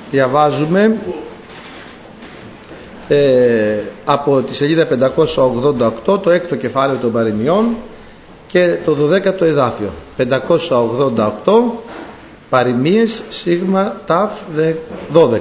Διαβάζουμε από τη σελίδα 588 το έκτο κεφάλαιο των παροιμιών και το 12ο εδάφιο. 588 παροιμίες σίγμα ταφ 12.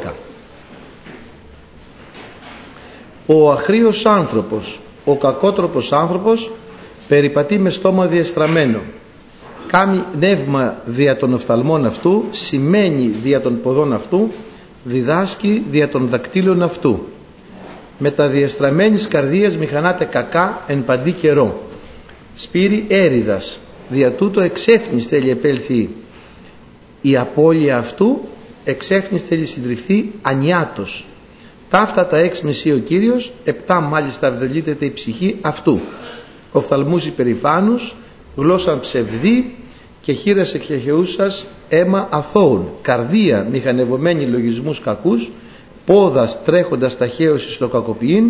Ο αχρήος άνθρωπος, ο κακότροπος άνθρωπος περιπατεί με στόμα διεστραμμένο, κάμει νεύμα δια των οφθαλμών αυτού, σημαίνει δια των ποδών αυτού, διδάσκει δια των δακτύλων αυτού. Με τα διεστραμμένης καρδίας μηχανάται κακά εν παντή καιρό. Σπύρι έριδας, δια τούτο εξέφνης θέλει επέλθει η απώλεια αυτού, εξέφνης θέλει συντριφθεί ανιάτος. Ταύτα τα 6 μισεί ο Κύριος, 7 μάλιστα αυδελείτεται η ψυχή αυτού. Οφθαλμούς υπερηφάνους, γλώσσαν ψευδή και χείρας εκχεχεούσας αίμα αθώων. Καρδία μηχανευωμένη λογισμούς κακούς, πόδας τρέχοντας ταχαίωση στο κακοποιήν,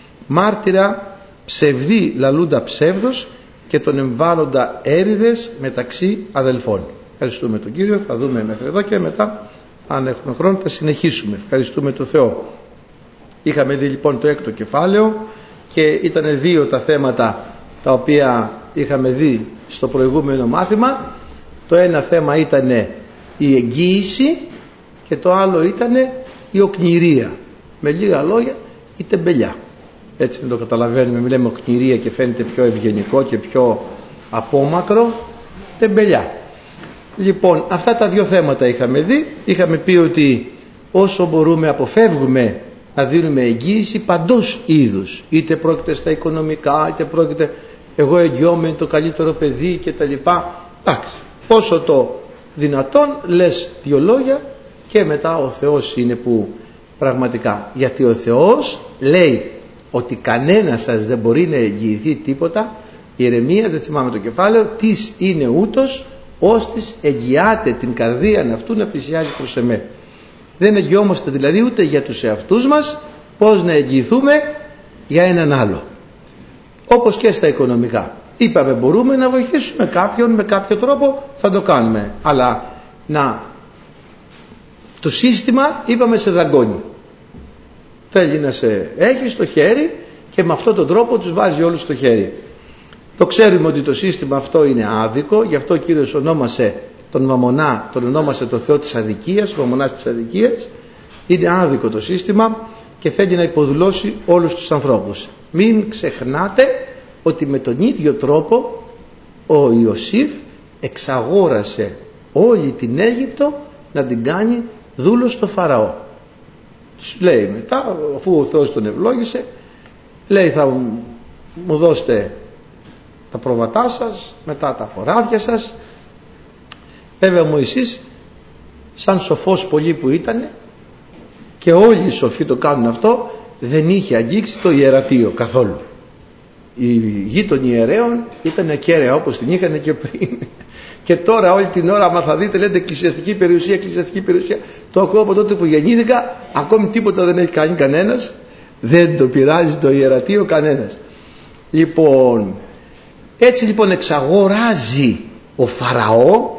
μάρτυρα ψευδή λαλούντα ψεύδος και τον εμβάλλοντα έρηδες μεταξύ αδελφών. Ευχαριστούμε τον Κύριο, θα δούμε μέχρι εδώ και μετά αν έχουμε χρόνο θα συνεχίσουμε. Ευχαριστούμε τον Θεό. Είχαμε δει λοιπόν το έκτο κεφάλαιο και ήταν 2 τα θέματα τα οποία είχαμε δει στο προηγούμενο μάθημα. Το ένα θέμα ήταν η εγγύηση και το άλλο ήταν η οκνηρία. Με λίγα λόγια η τεμπελιά. Έτσι δεν το καταλαβαίνουμε, μιλάμε οκνηρία και φαίνεται πιο ευγενικό και πιο απόμακρο. Τεμπελιά. Λοιπόν, αυτά τα 2 θέματα είχαμε δει. Είχαμε πει ότι όσο μπορούμε αποφεύγουμε να δίνουμε εγγύηση παντός είδους, είτε πρόκειται στα οικονομικά, είτε πρόκειται εγώ εγγυώμαι το καλύτερο παιδί και τα λοιπά. Εντάξει, όσο το δυνατόν λες 2 λόγια και μετά ο Θεός είναι που πραγματικά, γιατί ο Θεός λέει ότι κανένας σας δεν μπορεί να εγγυηθεί τίποτα. Ιερεμίας, δεν θυμάμαι το κεφάλαιο, τις είναι ούτως ώστις εγγυάται την καρδία αυτού να πλησιάζει προς εμέ. Δεν εγγυόμαστε δηλαδή ούτε για τους εαυτούς μας, πώς να εγγυηθούμε για έναν άλλο. Όπως και στα οικονομικά. Είπαμε μπορούμε να βοηθήσουμε κάποιον με κάποιο τρόπο, θα το κάνουμε. Αλλά το σύστημα είπαμε σε δαγκώνει. Θέλει να σε έχει στο χέρι και με αυτόν τον τρόπο τους βάζει όλους στο χέρι. Το ξέρουμε ότι το σύστημα αυτό είναι άδικο, γι' αυτό ο Κύριος ονόμασε τον Μαμονά, τον ονόμασε το Θεό της αδικίας, Μαμονάς της αδικίας. Είναι άδικο το σύστημα και θέλει να υποδουλώσει όλους τους ανθρώπους. Μην ξεχνάτε ότι με τον ίδιο τρόπο ο Ιωσήφ εξαγόρασε όλη την Αίγυπτο να την κάνει δούλο στο Φαραώ. Τους λέει μετά, αφού ο Θεός τον ευλόγησε, λέει θα μου δώσετε τα προβατά σας, μετά τα χωράδια σας. Βέβαια ο Μωυσής, σαν σοφός πολύ που ήταν, και όλοι οι σοφοί το κάνουν αυτό, δεν είχε αγγίξει το ιερατείο καθόλου. Η γη των ιερέων ήταν ακέραια όπως την είχαν και πριν. Και τώρα όλη την ώρα, άμα θα δείτε, λέτε εκκλησιαστική περιουσία, εκκλησιαστική περιουσία. Το ακούω από τότε που γεννήθηκα, ακόμη τίποτα δεν έχει κάνει κανένας. Δεν το πειράζει το ιερατείο κανένας. Λοιπόν, έτσι λοιπόν εξαγοράζει ο Φαραώ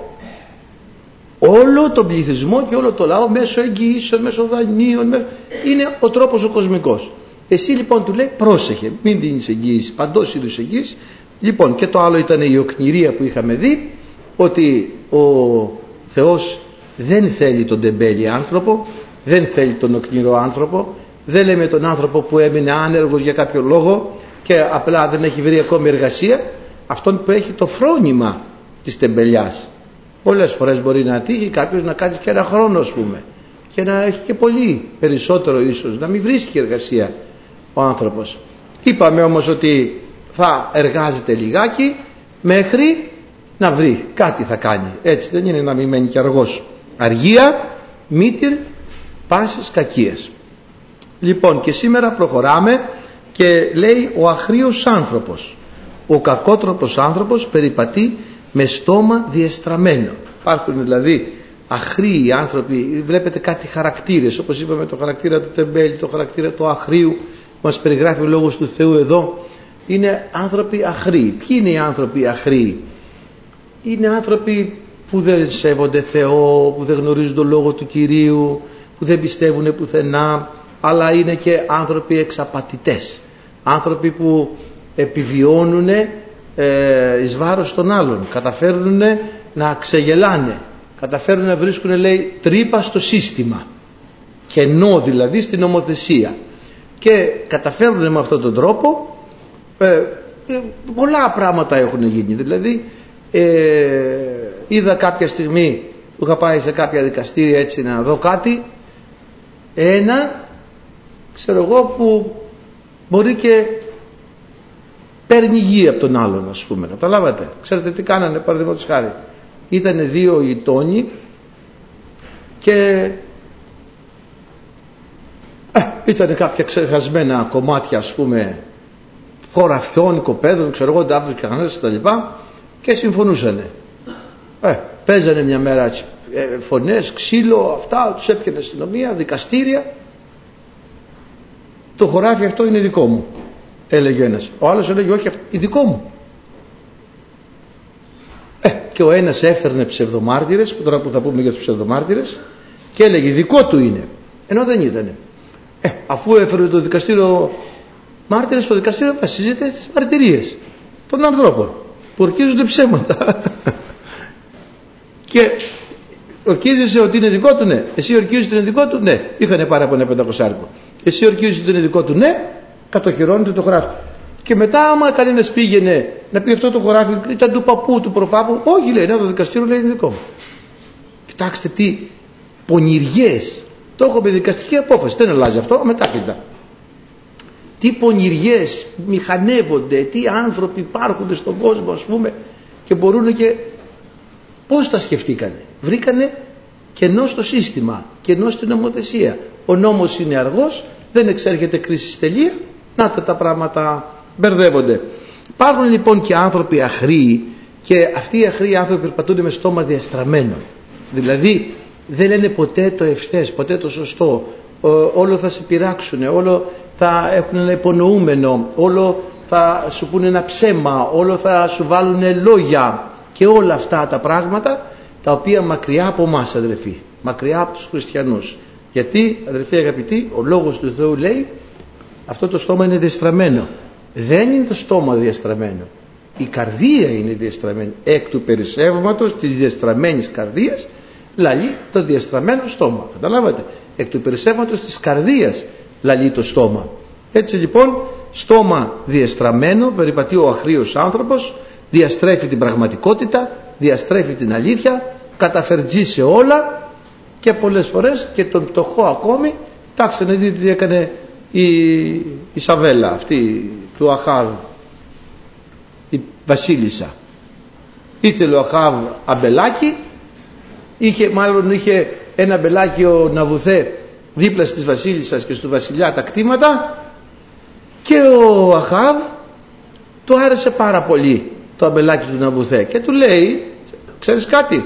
όλο τον πληθυσμό και όλο το λαό μέσω εγγυήσεων, μέσω δανείων. Είναι ο τρόπος ο κοσμικός. Εσύ λοιπόν του λέει πρόσεχε, μην δίνεις εγγύηση, παντός είδους εγγύηση. Λοιπόν, και το άλλο ήταν η οκνηρία που είχαμε δει, ότι ο Θεός δεν θέλει τον τεμπέλη άνθρωπο, δεν θέλει τον οκνηρό άνθρωπο. Δεν λέμε τον άνθρωπο που έμεινε άνεργος για κάποιο λόγο και απλά δεν έχει βρει ακόμη εργασία, αυτόν που έχει το φρόνημα της τεμπελιάς. Πολλές φορές μπορεί να τύχει κάποιος να κάτσει και 1 χρόνο, ας πούμε, και να έχει και πολύ περισσότερο ίσως, να μην βρίσκει εργασία ο άνθρωπος. Είπαμε όμως ότι θα εργάζεται λιγάκι μέχρι να βρει, κάτι θα κάνει. Έτσι δεν είναι να μην μένει και αργός. Αργία, μήτυρ, πάσης κακίας. Λοιπόν, και σήμερα προχωράμε και λέει ο αχρήος άνθρωπος, ο κακότροπος άνθρωπος περιπατεί με στόμα διεστραμμένο. Υπάρχουν δηλαδή αχρήοι άνθρωποι, βλέπετε κάτι χαρακτήρες, όπως είπαμε το χαρακτήρα του τεμπέλη, το χαρακτήρα του αχρήου, μας περιγράφει ο Λόγος του Θεού εδώ. Είναι άνθρωποι αχρήοι. Ποιοι είναι οι άνθρωποι αχρήοι? Είναι άνθρωποι που δεν σέβονται Θεό, που δεν γνωρίζουν τον Λόγο του Κυρίου, που δεν πιστεύουν πουθενά, αλλά είναι και άνθρωποι εξαπατητές, άνθρωποι που επιβιώνουν εις βάρος των άλλων, καταφέρνουν να ξεγελάνε, καταφέρνουν να βρίσκουν, λέει, τρύπα στο σύστημα, κενό δηλαδή στην νομοθεσία, και καταφέρνουν με αυτόν τον τρόπο πολλά πράγματα έχουν γίνει. Δηλαδή είδα κάποια στιγμή που είχα πάει σε κάποια δικαστήρια έτσι να δω κάτι, ένα ξέρω εγώ που μπορεί και παίρνει γη από τον άλλον, ας πούμε, καταλάβατε. Ξέρετε τι κάνανε, παραδείγματος χάρη, ήτανε δύο γειτόνι και ήτανε κάποια ξεχασμένα κομμάτια, ας πούμε, χωραφιών, οικοπαίδων, ξέρω εγώ, τάφους και κανένας και τα λοιπά, και συμφωνούσανε. Παίζανε μια μέρα φωνές, ξύλο, αυτά, τους έπιανε αστυνομία, δικαστήρια. Το χωράφι αυτό είναι δικό μου, έλεγε ένας. Ο άλλος έλεγε όχι, είναι δικό μου. Και ο ένας έφερνε ψευδομάρτυρες, τώρα που θα πούμε για τους ψευδομάρτυρες, και έλεγε δικό του είναι, ενώ δεν ήτανε. Αφού έφερε το δικαστήριο μάρτυρες, το δικαστήριο βασίζεται στις μαρτυρίες των ανθρώπων που ορκίζονται ψέματα. Και ορκίζεσαι ότι είναι δικό του, ναι. Εσύ ορκίζεσαι ότι είναι δικό του, ναι. Είχανε πάρα από ένα 500. Εσύ ορκίζεσαι ότι είναι δικό του, ναι. Κατοχυρώνεται το χωράφι. Και μετά, άμα κανένας πήγαινε να πει αυτό το χωράφι ήταν του παππού, του προπάπου, όχι, λέει, ναι, το δικαστήριο λέει είναι δικό μου. Κοιτάξτε τι πονηριές. Το έχω με δικαστική απόφαση. Δεν αλλάζει αυτό, μετάκριτα. Τι πονηριές μηχανεύονται, τι άνθρωποι υπάρχουν στον κόσμο, ας πούμε, και μπορούν και πώς τα σκεφτήκανε. Βρήκανε κενό στο σύστημα, κενό στην νομοθεσία. Ο νόμος είναι αργός, δεν εξέρχεται κρίση τελεία, να τα πράγματα μπερδεύονται. Υπάρχουν λοιπόν και άνθρωποι αχροί, και αυτοί οι αχροί άνθρωποι περπατούν με στόμα διαστραμμένο. Δηλαδή δεν λένε ποτέ το ευθές, ποτέ το σωστό. Όλο θα σε πειράξουν, όλο θα έχουν ένα υπονοούμενο, όλο θα σου πούνε ένα ψέμα, όλο θα σου βάλουν λόγια, και όλα αυτά τα πράγματα τα οποία μακριά από εμάς, αδερφοί, μακριά από τους χριστιανούς. Γιατί, αδερφοί αγαπητοί, ο λόγος του Θεού λέει αυτό το στόμα είναι διαστραμμένο. Δεν είναι το στόμα διαστραμμένο, η καρδία είναι διαστραμμένη. Εκ του περισσεύματος της διαστραμμένης καρδίας λαλεί το διαστραμμένο στόμα. Καταλάβατε, εκ του περισσεύματος της καρδίας λαλεί το στόμα. Έτσι λοιπόν, στόμα διαστραμμένο, περιπατεί ο αχρήος άνθρωπος, διαστρέφει την πραγματικότητα, διαστρέφει την αλήθεια, καταφερτζεί σε όλα, και πολλές φορές και τον πτωχό ακόμη. Τάξτε να δείτε τι έκανε η Σαβέλα αυτή του Αχάβ, η βασίλισσα. Ήθελε ο Αχάβ αμπελάκι, είχε ένα αμπελάκι ο Ναβουθέ δίπλα στις βασίλισσας και στου βασιλιά τα κτήματα, και ο Αχάβ του άρεσε πάρα πολύ το αμπελάκι του Ναβουθέ και του λέει, ξέρεις κάτι,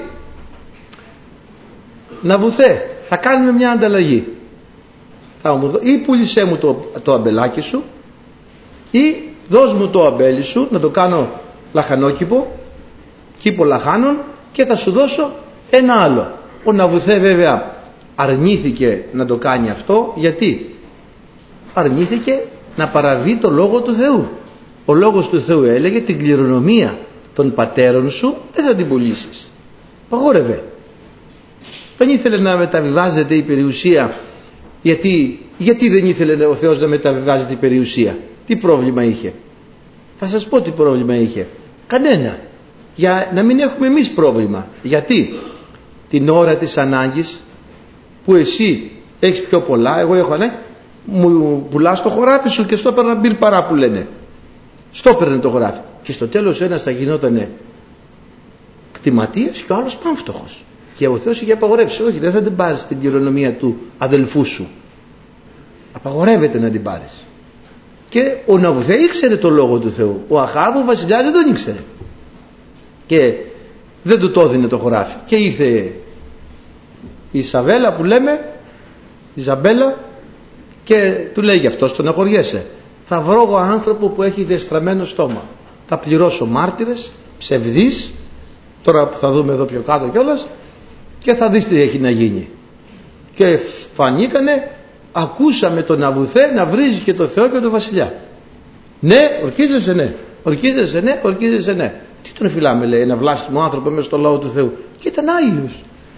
Ναβουθέ, θα κάνουμε μια ανταλλαγή, ή πούλησέ μου το αμπελάκι σου, ή δώσ' μου το αμπέλι σου να το κάνω λαχανόκηπο, κήπο λαχάνων, και θα σου δώσω ένα άλλο. Ο Ναβουθέ βέβαια αρνήθηκε να το κάνει αυτό. Γιατί? Αρνήθηκε να παραβεί το λόγο του Θεού. Ο λόγος του Θεού έλεγε την κληρονομία των πατέρων σου δεν θα την πουλήσεις. Παγόρευε. Δεν ήθελε να μεταβιβάζεται η περιουσία. Γιατί δεν ήθελε ο Θεός να μεταβιβάζεται η περιουσία? Τι πρόβλημα είχε? Θα σας πω τι πρόβλημα είχε. Κανένα. Για να μην έχουμε εμείς πρόβλημα. Γιατί την ώρα της ανάγκης που εσύ έχεις πιο πολλά, εγώ έχω ανάγκη, μου πουλάς το χωράφι σου και στο έπαιρνα μπυρ παρά που λένε. Στο έπαιρνε το χωράφι. Και στο τέλος ένας θα γινότανε κτηματίας και ο άλλος πάμφτωχος. Και ο Θεός είχε απαγορεύσει, όχι, δεν θα την πάρεις την κληρονομία του αδελφού σου. Απαγορεύεται να την πάρεις. Και ο Ναβουθέ ήξερε το λόγο του Θεού. Ο Αχάβ, ο βασιλιάς, δεν τον ήξερε. Και δεν του το έδινε το χωράφι. Και ήρθε η Ισαβέλα που λέμε, η Ζαμπέλα, και του λέει, γι' αυτό στεναχωριέσαι. Θα βρω εγώ άνθρωπο που έχει διαστραμμένο στόμα. Θα πληρώσω μάρτυρες, ψευδείς, τώρα που θα δούμε εδώ πιο κάτω κιόλας, και θα δεις τι έχει να γίνει. και φανήκανε, ακούσαμε τον Αβουθέ να βρίζει και το Θεό και τον Βασιλιά. Ναι, ορκίζεσαι, ναι. Ορκίζεσαι, ναι, ορκίζεσαι, ναι. Τι τον φυλάμε, λέει, ένα βλάστημο άνθρωπο μέσα στο λαό του Θεού. Και ήταν Άγιος.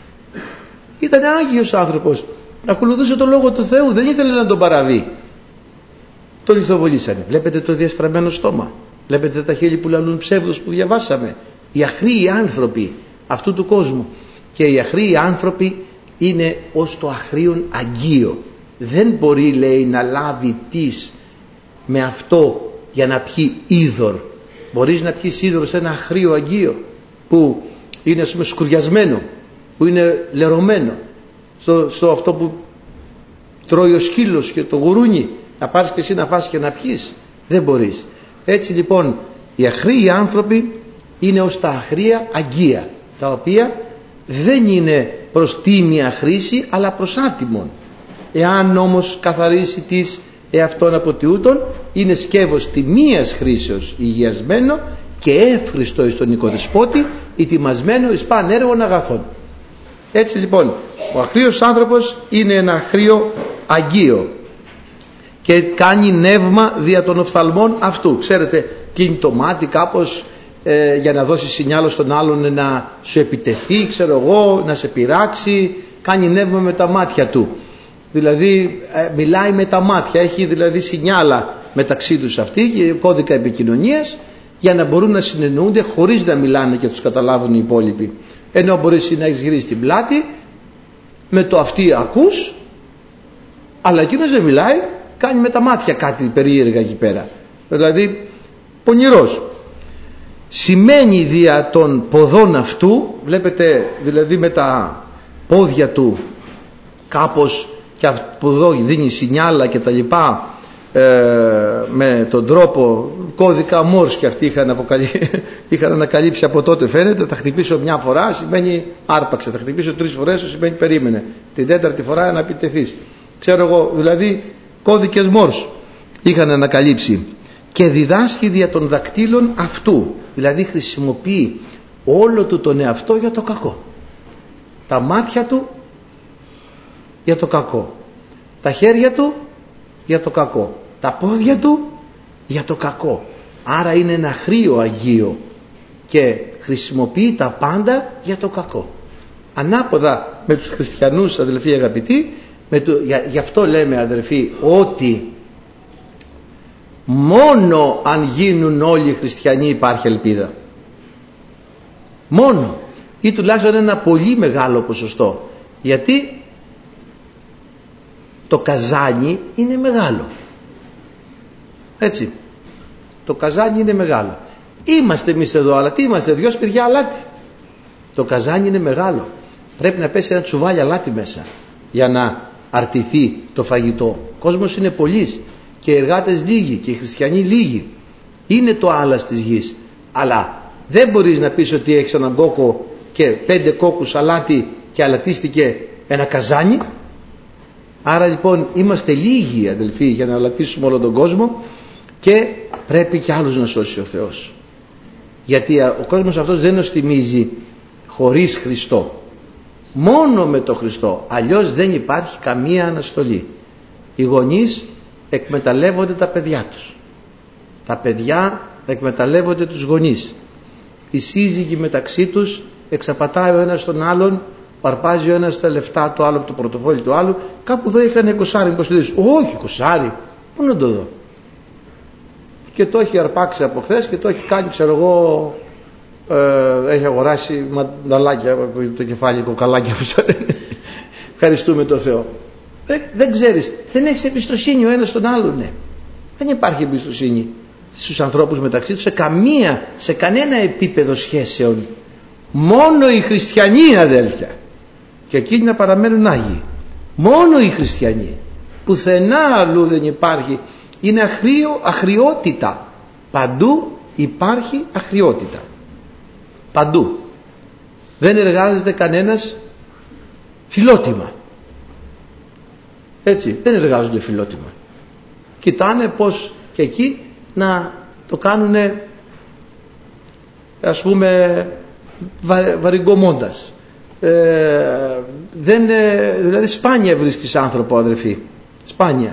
Ήταν Άγιος άνθρωπος. Ακολουθούσε τον λόγο του Θεού. Δεν ήθελε να τον παραβεί. Τον ηθοβολήσανε. Βλέπετε το διαστραμμένο στόμα. Βλέπετε τα χείλη που λαλούν ψεύδος που διαβάσαμε. Οι αχρήοι άνθρωποι αυτού του κόσμου. Και οι αχρήοι άνθρωποι είναι ως το αχρήον αγγείο. Δεν μπορεί, λέει, να λάβει τις με αυτό για να πιει είδωρ. Μπορείς να πιεις είδωρ σε ένα αχρήο αγγείο που είναι, ας πούμε, σκουριασμένο, που είναι λερωμένο, στο αυτό που τρώει ο σκύλος και το γουρούνι, να πάρεις και εσύ να φας και να πιεις. Δεν μπορείς. Έτσι λοιπόν οι αχρήοι άνθρωποι είναι ως τα αχρία αγγεία, τα οποία δεν είναι προς τίμια χρήση αλλά προς άτιμον. Εάν όμως καθαρίσει τις εαυτόν από τιούτον, είναι σκεύος τιμίας χρήσεως υγιασμένο και εύχριστο εις τον οικοδεσπότη, ετοιμασμένο εις παν έργων αγαθών. Έτσι λοιπόν ο αχρήος άνθρωπος είναι ένα αχρήο αγγείο και κάνει νεύμα δια των οφθαλμών αυτού. Ξέρετε, κλείνει το μάτι κάπως για να δώσει σινιάλο στον άλλον να σου επιτεθεί, ξέρω εγώ, να σε πειράξει. Κάνει νεύμα με τα μάτια του. Δηλαδή μιλάει με τα μάτια, έχει δηλαδή σινιάλα μεταξύ τους αυτοί και κώδικα επικοινωνίας για να μπορούν να συνεννοούνται χωρίς να μιλάνε και τους καταλάβουν οι υπόλοιποι. Ενώ μπορείς να έχεις γυρίσει την πλάτη, με το αυτί ακούς, αλλά εκείνος δεν μιλάει, κάνει με τα μάτια κάτι περίεργα εκεί πέρα. Δηλαδή πονηρός. Σημαίνει δια των ποδών αυτού, βλέπετε δηλαδή με τα πόδια του κάπως, και από εδώ δίνει σινιάλα και τα λοιπά, με τον τρόπο κώδικα Μόρς και αυτοί είχαν ανακαλύψει από τότε, φαίνεται. Θα χτυπήσω μια φορά σημαίνει άρπαξε, θα χτυπήσω 3 φορές σημαίνει περίμενε, την 4η φορά να επιτεθείς, ξέρω εγώ, δηλαδή κώδικες Μόρς είχαν ανακαλύψει. Και διδάσκει δια των δακτύλων αυτού, δηλαδή χρησιμοποιεί όλο του τον εαυτό για το κακό. Τα μάτια του για το κακό, τα χέρια του για το κακό, τα πόδια του για το κακό. Άρα είναι ένα αχρήο αγγείο και χρησιμοποιεί τα πάντα για το κακό. Ανάποδα με τους χριστιανούς, αδελφοί αγαπητοί, γι' αυτό λέμε, αδελφοί, ότι μόνο αν γίνουν όλοι οι χριστιανοί υπάρχει ελπίδα. Μόνο, ή τουλάχιστον ένα πολύ μεγάλο ποσοστό. Γιατί το καζάνι είναι μεγάλο. Έτσι. Το καζάνι είναι μεγάλο. Είμαστε εμείς εδώ, αλλά τι είμαστε, 2 σπιτιά αλάτι. Το καζάνι είναι μεγάλο. Πρέπει να πέσει ένα τσουβάλι αλάτι μέσα για να αρτηθεί το φαγητό. Ο κόσμος είναι πολύς και οι εργάτες λίγοι και οι χριστιανοί λίγοι. Είναι το άλας της γης. Αλλά δεν μπορείς να πεις ότι έχεις έναν κόκο και 5 κόκκους αλάτι και αλατίστηκε ένα καζάνι. Άρα λοιπόν είμαστε λίγοι, αδελφοί, για να αλατίσουμε όλο τον κόσμο και πρέπει και άλλους να σώσει ο Θεός. Γιατί ο κόσμος αυτός δεν νοστιμίζει χωρίς Χριστό. Μόνο με το Χριστό. Αλλιώς δεν υπάρχει καμία αναστολή. Οι γονείς εκμεταλλεύονται τα παιδιά τους. Τα παιδιά εκμεταλλεύονται τους γονείς. Οι σύζυγοι μεταξύ τους εξαπατάει ο ένας τον άλλον, αρπάζει ο ένας τα λεφτά του άλλου από το πορτοφόλι του άλλου. Κάπου εδώ είχαν 20, όχι 20, πού να το δω. Και το έχει αρπάξει από χθες και το έχει κάνει, ξέρω εγώ, έχει αγοράσει μανταλάκια το κεφάλι, κοκαλάκια. Ευχαριστούμε τον Θεό. Δεν ξέρεις, δεν έχεις εμπιστοσύνη ο ένας τον άλλον. Ναι. Δεν υπάρχει εμπιστοσύνη στους ανθρώπους μεταξύ τους σε κανένα επίπεδο σχέσεων. Μόνο οι χριστιανοί, αδέλφια, και εκείνοι να παραμένουν άγιοι. Μόνο οι χριστιανοί. Πουθενά αλλού δεν υπάρχει. Είναι αχρειότητα. Παντού υπάρχει αχρειότητα. Παντού. Δεν εργάζεται κανένας φιλότιμα. Έτσι, δεν εργάζονται φιλότιμα. Κοιτάνε πως και εκεί να το κάνουνε, ας πούμε, βαριγκομώντας. Δηλαδή σπάνια βρίσκεις άνθρωπο, αδερφοί, σπάνια.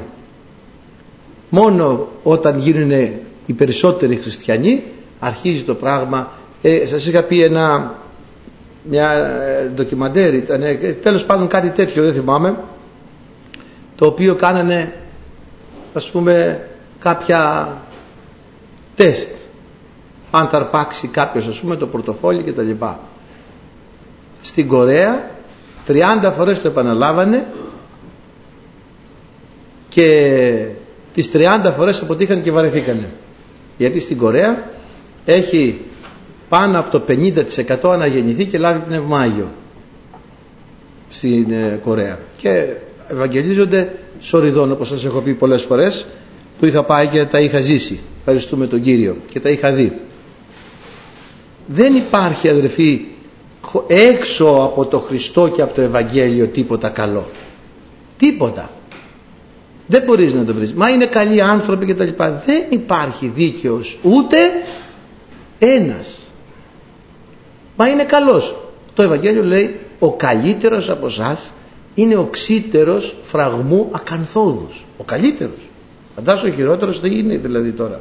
Μόνο όταν γίνουν οι περισσότεροι χριστιανοί αρχίζει το πράγμα. Σας είχα πει μια ντοκιμαντέρ, τέλος πάντων κάτι τέτοιο, δεν θυμάμαι, το οποίο κάνανε, ας πούμε, κάποια τεστ, αν θα αρπάξει κάποιος, ας πούμε, το πορτοφόλι και τα λοιπά. Στην Κορέα 30 φορές το επαναλάβανε και τις 30 φορές αποτύχαν και βαρεθήκανε, γιατί στην Κορέα έχει πάνω από το 50% αναγεννηθεί και λάβει πνευμάγιο στην Κορέα, και ευαγγελίζονται σοριδών, όπως σας έχω πει πολλές φορές, που είχα πάει και τα είχα ζήσει, ευχαριστούμε τον Κύριο, και τα είχα δει. Δεν υπάρχει, αδερφοί, έξω από το Χριστό και από το Ευαγγέλιο τίποτα καλό, τίποτα. Δεν μπορείς να το βρεις. Μα είναι καλοί άνθρωποι και τα λοιπά. Δεν υπάρχει δίκαιος ούτε ένας. Μα είναι καλός. Το Ευαγγέλιο λέει ο καλύτερος από εσάς είναι οξύτερος φραγμού ακανθόδους. Ο καλύτερος. Φαντάσου ο χειρότερος δεν είναι δηλαδή τώρα.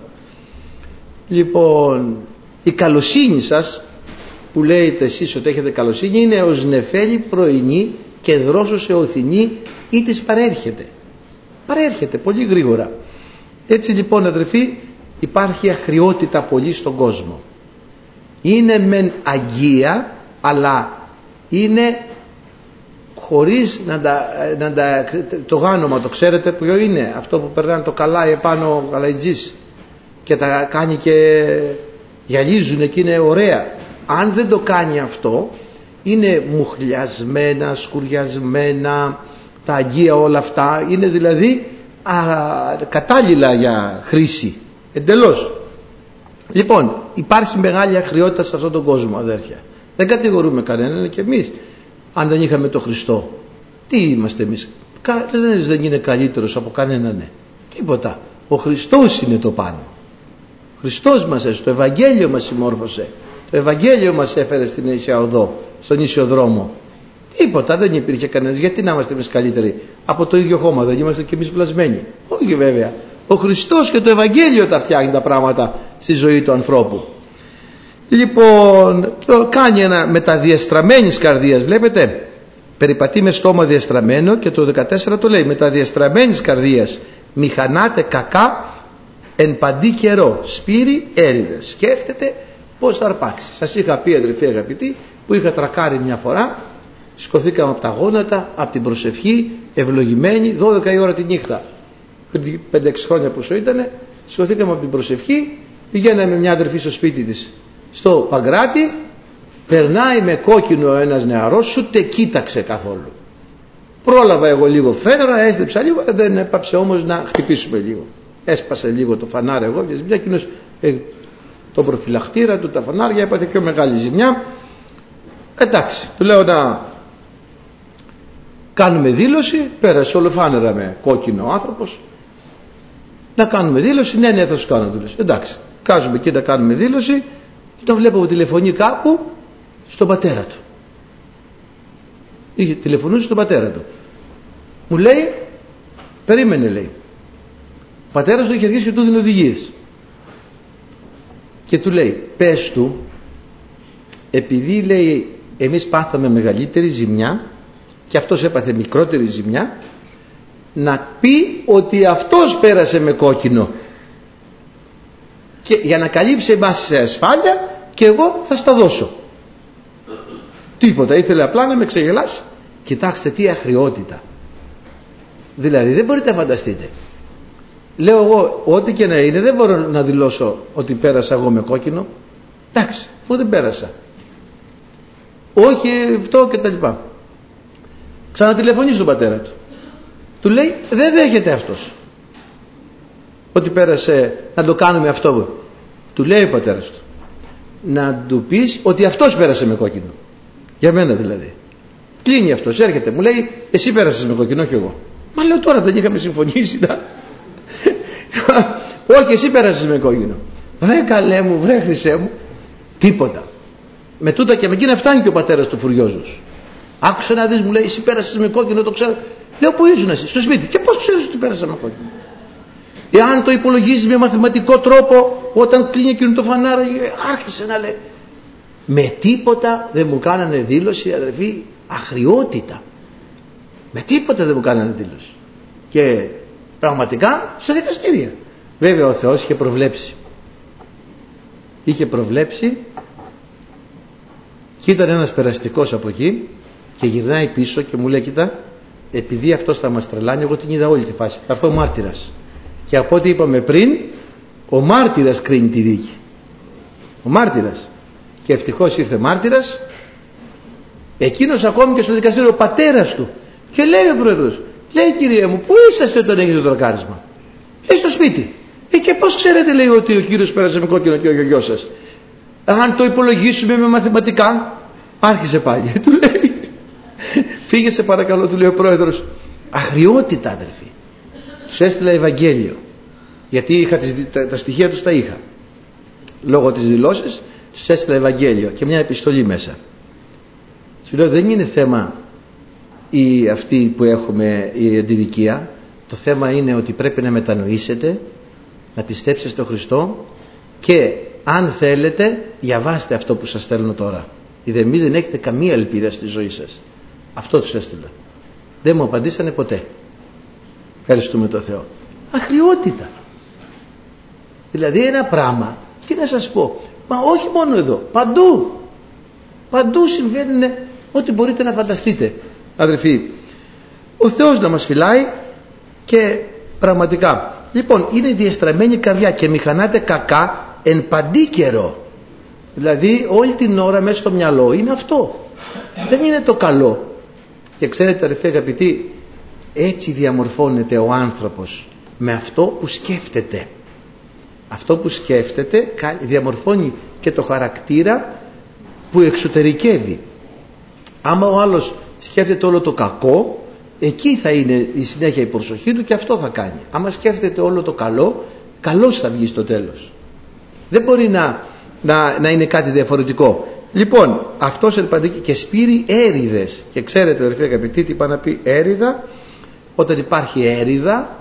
Λοιπόν, η καλοσύνη σας που λέτε εσείς ότι έχετε καλοσύνη είναι ως νεφέλη πρωινή και δρόσος εωθινή ή της παρέρχεται. Παρέρχεται πολύ γρήγορα. Έτσι λοιπόν, αδερφοί, υπάρχει αχρειότητα πολύ στον κόσμο. Είναι μεν αγκία, αλλά είναι χωρίς το γάνομα, το ξέρετε ποιο είναι, αυτό που περνάνε το καλάι επάνω ο καλαϊτζής και τα κάνει και γυαλίζουν και είναι ωραία. Αν δεν το κάνει αυτό, είναι μουχλιασμένα, σκουριασμένα τα αγκία όλα αυτά, είναι δηλαδή κατάλληλα για χρήση εντελώς. Λοιπόν, υπάρχει μεγάλη αχρειότητα σε αυτόν τον κόσμο, αδέρφια. Δεν κατηγορούμε κανέναν, και εμείς αν δεν είχαμε τον Χριστό, τι είμαστε εμείς? Κανένας δεν είναι καλύτερος από κανέναν, ναι. Τίποτα. Ο Χριστός είναι το πάνω. Ο Χριστός μας έσωσε, το Ευαγγέλιο μας συμμόρφωσε, το Ευαγγέλιο μας έφερε στην ίσια οδό, στον ίσιο δρόμο. Τίποτα, δεν υπήρχε κανένας. Γιατί να είμαστε εμείς καλύτεροι? Από το ίδιο χώμα δεν είμαστε και εμείς πλασμένοι? Όχι βέβαια. Ο Χριστός και το Ευαγγέλιο τα φτιάχνει τα πράγματα στη ζωή του ανθρώπου. Λοιπόν, κάνει ένα μεταδιαστραμμένης καρδίας, βλέπετε, περιπατεί με στόμα διαστραμμένο, και το 14 το λέει, μεταδιαστραμμένης καρδίας μηχανάται κακά εν παντή καιρό, σπείρει έρηδες. Σκέφτεται πώς θα αρπάξει. Σας είχα πει, αδελφοί αγαπητοί, που είχα τρακάρει μια φορά, σηκωθήκαμε από τα γόνατα, από την προσευχή, ευλογημένοι, 12 η ώρα τη νύχτα, 5-6 χρόνια πόσο ήτανε, σηκωθήκαμε από την προσευχή, πηγαίναμε μια αδερφή στο σπίτι της στο Παγκράτη, περνάει με κόκκινο ένας νεαρός, ούτε κοίταξε καθόλου. Πρόλαβα εγώ λίγο φρέναρα, έστρεψα λίγο, δεν έπαψε όμως να χτυπήσουμε λίγο. Έσπασε λίγο το φανάρι εγώ, και ζημιά, εκείνος το προφυλακτήρα του, τα φανάρια, έπαθε πιο μεγάλη ζημιά. Εντάξει, του λέω να κάνουμε δήλωση, πέρασε ολοφάνερα με κόκκινο ο άνθρωπος, να κάνουμε δήλωση, ναι θα σου κάνω δήλωση. Εντάξει, κάζουμε εκεί να κάνουμε δήλωση, και τον βλέπω που τηλεφωνεί κάπου στον πατέρα του. Τηλεφωνούσε στον πατέρα του. Μου λέει, περίμενε, λέει. Ο πατέρας του είχε αρχίσει και του δίνει οδηγίες. Και του λέει, πες του, επειδή, λέει, εμείς πάθαμε μεγαλύτερη ζημιά και αυτός έπαθε μικρότερη ζημιά, να πει ότι αυτός πέρασε με κόκκινο, και για να καλύψει εμάς σε ασφάλεια, και εγώ θα στα δώσω. Τίποτα, ήθελε απλά να με ξεγελάσει. Κοιτάξτε τι αχρειότητα. Δηλαδή δεν μπορείτε να φανταστείτε. Λέω εγώ, ό,τι και να είναι, δεν μπορώ να δηλώσω ότι πέρασα εγώ με κόκκινο. Εντάξει, αφού δεν πέρασα. Όχι αυτό και τα λοιπά. Ξανατηλεφωνεί στον πατέρα του. Του λέει, δεν δέχεται αυτός ότι πέρασε, να το κάνουμε αυτό. Του λέει ο πατέρας του, να του πεις ότι αυτός πέρασε με κόκκινο. Για μένα δηλαδή. Κλείνει αυτός, έρχεται, μου λέει, εσύ πέρασες με κόκκινο, όχι εγώ. Μα λέω, τώρα δεν είχαμε συμφωνήσει? Όχι, εσύ πέρασες με κόκκινο. Βρε καλέ μου, βρε χρυσέ μου. Τίποτα. Με τούτα και με εκείνα φτάνει και ο πατέρας του φουριόζος. Άκουσα να δεις, μου λέει, εσύ πέρασες με κόκκινο, το ξέρω. Λέω, πού ήσουν εσύ? Στο σπίτι. Και πώς ξέρεις ότι πέρασα με κόκκινο? Εάν το υπολογίζεις με μαθηματικό τρόπο, όταν κλείνει εκείνο το φανάρι, άρχισε να λέει. Με τίποτα δεν μου κάνανε δήλωση, αδερφοί, αχριότητα. Με τίποτα δεν μου κάνανε δήλωση. Και πραγματικά στα δικαστήρια. Βέβαια ο Θεός είχε προβλέψει. Είχε προβλέψει και ήταν ένας περαστικός από εκεί και γυρνάει πίσω και μου λέει, κοίτα, επειδή αυτός θα μας τρελάνει, εγώ την είδα όλη τη φάση. Θα έρθω μάρτυρας. Και από ό,τι είπαμε πριν, ο μάρτυρας κρίνει τη δίκη. Ο μάρτυρας. Και ευτυχώς ήρθε μάρτυρας, εκείνος ακόμη και στο δικαστήριο, ο πατέρας του. Και λέει ο πρόεδρος, λέει, κύριε μου, πού είσαστε όταν έγινε το τρακάρισμα? Λέει, στο σπίτι. Και πώς ξέρετε, λέει, ότι ο κύριος πέρασε με κόκκινο και ο γιος σας? Αν το υπολογίσουμε με μαθηματικά. Άρχισε πάλι. Του λέει, φύγε σε παρακαλώ, του λέει ο πρόεδρος. Αχριότητα, αδερφοί. Τους έστειλα Ευαγγέλιο, γιατί είχα τα στοιχεία τους, τα είχα. Λόγω της δηλώσης τους έστειλα Ευαγγέλιο και μια επιστολή μέσα. Σου λέω, δεν είναι θέμα αυτή που έχουμε η αντιδικία. Το θέμα είναι ότι πρέπει να μετανοήσετε, να πιστέψετε στον Χριστό και αν θέλετε διαβάστε αυτό που σας στέλνω τώρα. Ιδεμή δεν έχετε καμία ελπίδα στη ζωή σας. Αυτό τους έστειλα. Δεν μου απαντήσανε ποτέ. Ευχαριστούμε τον Θεό. Αχριότητα. Δηλαδή ένα πράγμα, τι να σας πω, μα όχι μόνο εδώ, παντού συμβαίνουν ό,τι μπορείτε να φανταστείτε. Αδελφοί, ο Θεός να μας φυλάει και πραγματικά. Λοιπόν, είναι διεστραμμένη καρδιά και μηχανάται κακά εν παντή καιρό. Δηλαδή όλη την ώρα μέσα στο μυαλό είναι αυτό. Δεν είναι το καλό. Και ξέρετε, αδελφοί αγαπητοί, έτσι διαμορφώνεται ο άνθρωπος, με αυτό που σκέφτεται. Αυτό που σκέφτεται διαμορφώνει και το χαρακτήρα που εξωτερικεύει. Άμα ο άλλος σκέφτεται όλο το κακό, εκεί θα είναι η συνέχεια η προσοχή του και αυτό θα κάνει. Άμα σκέφτεται όλο το καλό, καλός θα βγει στο τέλος. Δεν μπορεί να είναι κάτι διαφορετικό. Λοιπόν, αυτός ελπαντική και σπείρει έρηδες. Και ξέρετε, αδελφοί αγαπητοί, τι πάει να πει έρηδα? Όταν υπάρχει έρηδα,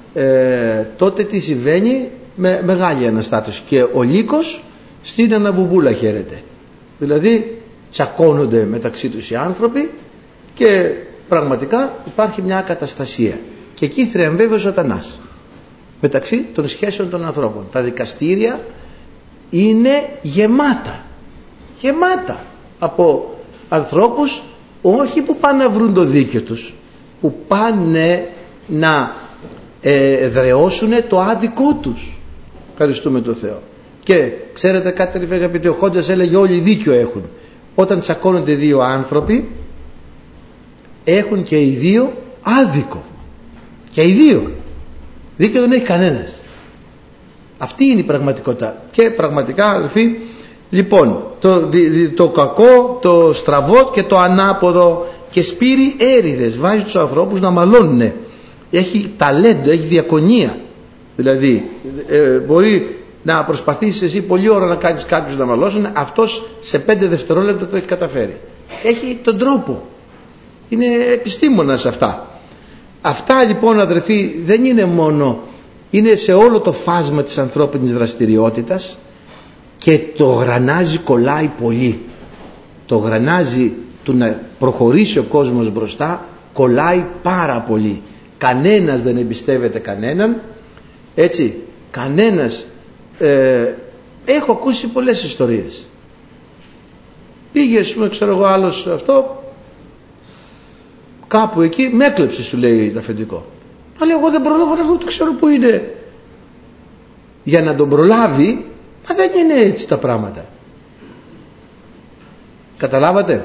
τότε τι συμβαίνει? Με μεγάλη αναστάτωση. Και ο λύκος στην αναβουμπούλα χαίρεται. Δηλαδή τσακώνονται μεταξύ τους οι άνθρωποι και πραγματικά υπάρχει μια ακαταστασία. Και εκεί θριαμβεύει ο Σατανάς μεταξύ των σχέσεων των ανθρώπων. Τα δικαστήρια είναι γεμάτα από ανθρώπους, όχι που πάνε να βρουν το δίκαιο τους, που πάνε να εδραιώσουν το άδικό τους. Ευχαριστούμε τον Θεό. Και ξέρετε κάτι, αγαπητοί, ο Χόντζας έλεγε όλοι δίκιο έχουν. Όταν τσακώνονται δύο άνθρωποι, έχουν και οι δύο άδικο. Και οι δύο. Δίκαιο δεν έχει κανένας. Αυτή είναι η πραγματικότητα. Και πραγματικά, αδελφοί, λοιπόν, το κακό, το στραβό και το ανάποδο, και σπείρει έρηδες, βάζει τους ανθρώπους να μαλώνουν. Έχει ταλέντο, έχει διακονία. Δηλαδή μπορεί να προσπαθήσεις εσύ πολλή ώρα να κάνεις κάποιους να μαλώσουν, αυτός σε 5 δευτερόλεπτα το έχει καταφέρει. Έχει τον τρόπο. Είναι επιστήμονας αυτά λοιπόν, αδερφοί, δεν είναι μόνο, είναι σε όλο το φάσμα της ανθρώπινης δραστηριότητας και το γρανάζι κολλάει πολύ. Το γρανάζι του να προχωρήσει ο κόσμος μπροστά κολλάει πάρα πολύ. Κανένας δεν εμπιστεύεται κανέναν, έτσι, κανένας. Έχω ακούσει πολλές ιστορίες. Πήγε, ας πούμε, ξέρω εγώ, άλλος αυτό, κάπου εκεί, με έκλεψε, του λέει το αφεντικό. Αλλά εγώ δεν προλάβω να δω, το ξέρω που είναι. Για να τον προλάβει, μα δεν είναι έτσι τα πράγματα. Καταλάβατε?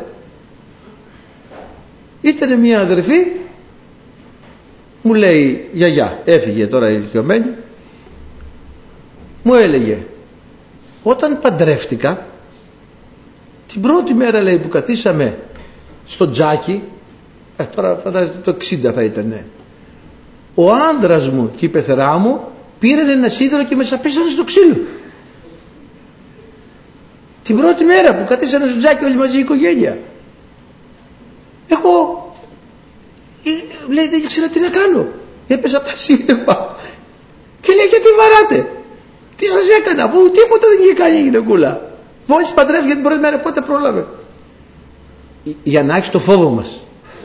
Ήτανε μια αδερφή, μου λέει, γιαγιά, έφυγε τώρα ηλικιωμένη, μου έλεγε, όταν παντρεύτηκα, την πρώτη μέρα, λέει, που καθίσαμε στο τζάκι, τώρα φαντάζεστε το 60 θα ήταν, ναι, ο άντρας μου και η πεθερά μου πήραν ένα σίδερο και με σαπίσανε στο ξύλο. Την πρώτη μέρα που καθίσανε στο τζάκι όλοι μαζί η οικογένεια. Εγώ λέει δεν ήξερα τι να κάνω, έπεσα από τα σύννεφα και λέει γιατί βαράτε, τι σας έκανα αφού τίποτα δεν είχε κάνει η γυναικούλα, μόλις παντρεύτηκε την πρώτη μέρα, πότε πρόλαβε? Για να έχεις το φόβο μας.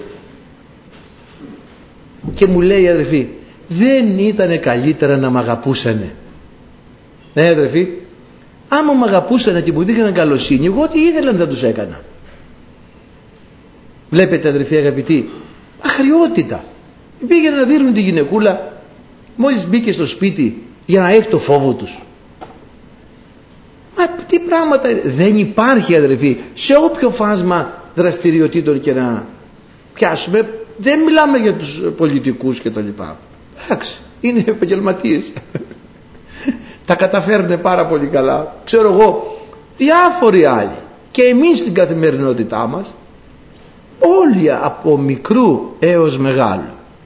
Και μου λέει η αδερφή, δεν ήτανε καλύτερα να μ' αγαπούσανε? Ναι αδερφή, άμα μ' αγαπούσανε και μου δείχναν καλοσύνη, εγώ ό,τι ήθελαν θα τους έκανα. Βλέπετε αδερφοί αγαπητοί, αχρειότητα. Πήγαιναν να δίνουν τη γυναικούλα μόλις μπήκε στο σπίτι για να έχει το φόβο τους. Μα τι πράγματα είναι. Δεν υπάρχει αδερφοί, σε όποιο φάσμα δραστηριοτήτων και να πιάσουμε, δεν μιλάμε για τους πολιτικούς και τα λοιπά. Εντάξει, είναι επαγγελματίες. Τα καταφέρνουν πάρα πολύ καλά. Ξέρω εγώ, διάφοροι άλλοι. Και εμείς στην καθημερινότητά μας, όλοι από μικρού έως μεγάλου,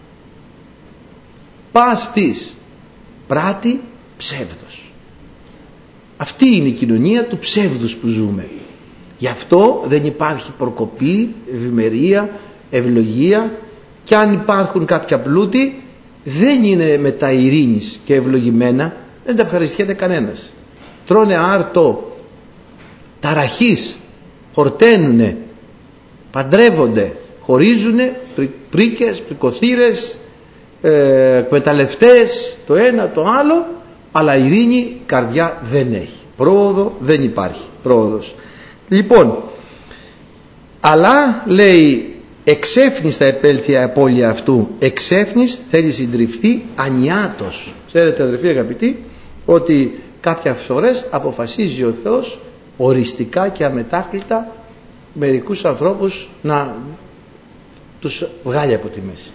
παστής πράτη ψεύδος. Αυτή είναι η κοινωνία του ψεύδους που ζούμε. Γι' αυτό δεν υπάρχει προκοπή, ευημερία, ευλογία, και αν υπάρχουν κάποια πλούτη δεν είναι μετά ειρήνης και ευλογημένα, δεν τα ευχαριστιέται κανένας. Τρώνε άρτο, ταραχής, χορταίνουνε, παντρεύονται, χωρίζουνε, πρίκες, πρικοθύρες, εκμεταλλευτές, το ένα το άλλο, αλλά ειρήνη καρδιά δεν έχει, πρόοδο δεν υπάρχει, πρόοδος. Λοιπόν, αλλά λέει εξέφνης θα επέλθει η απώλεια αυτού, εξέφνης θέλει συντριφθεί ανιάτος. Ξέρετε αδερφοί αγαπητοί, ότι κάποιες φορές αποφασίζει ο Θεός οριστικά και αμετάκλητα μερικούς ανθρώπους να τους βγάλει από τη μέση.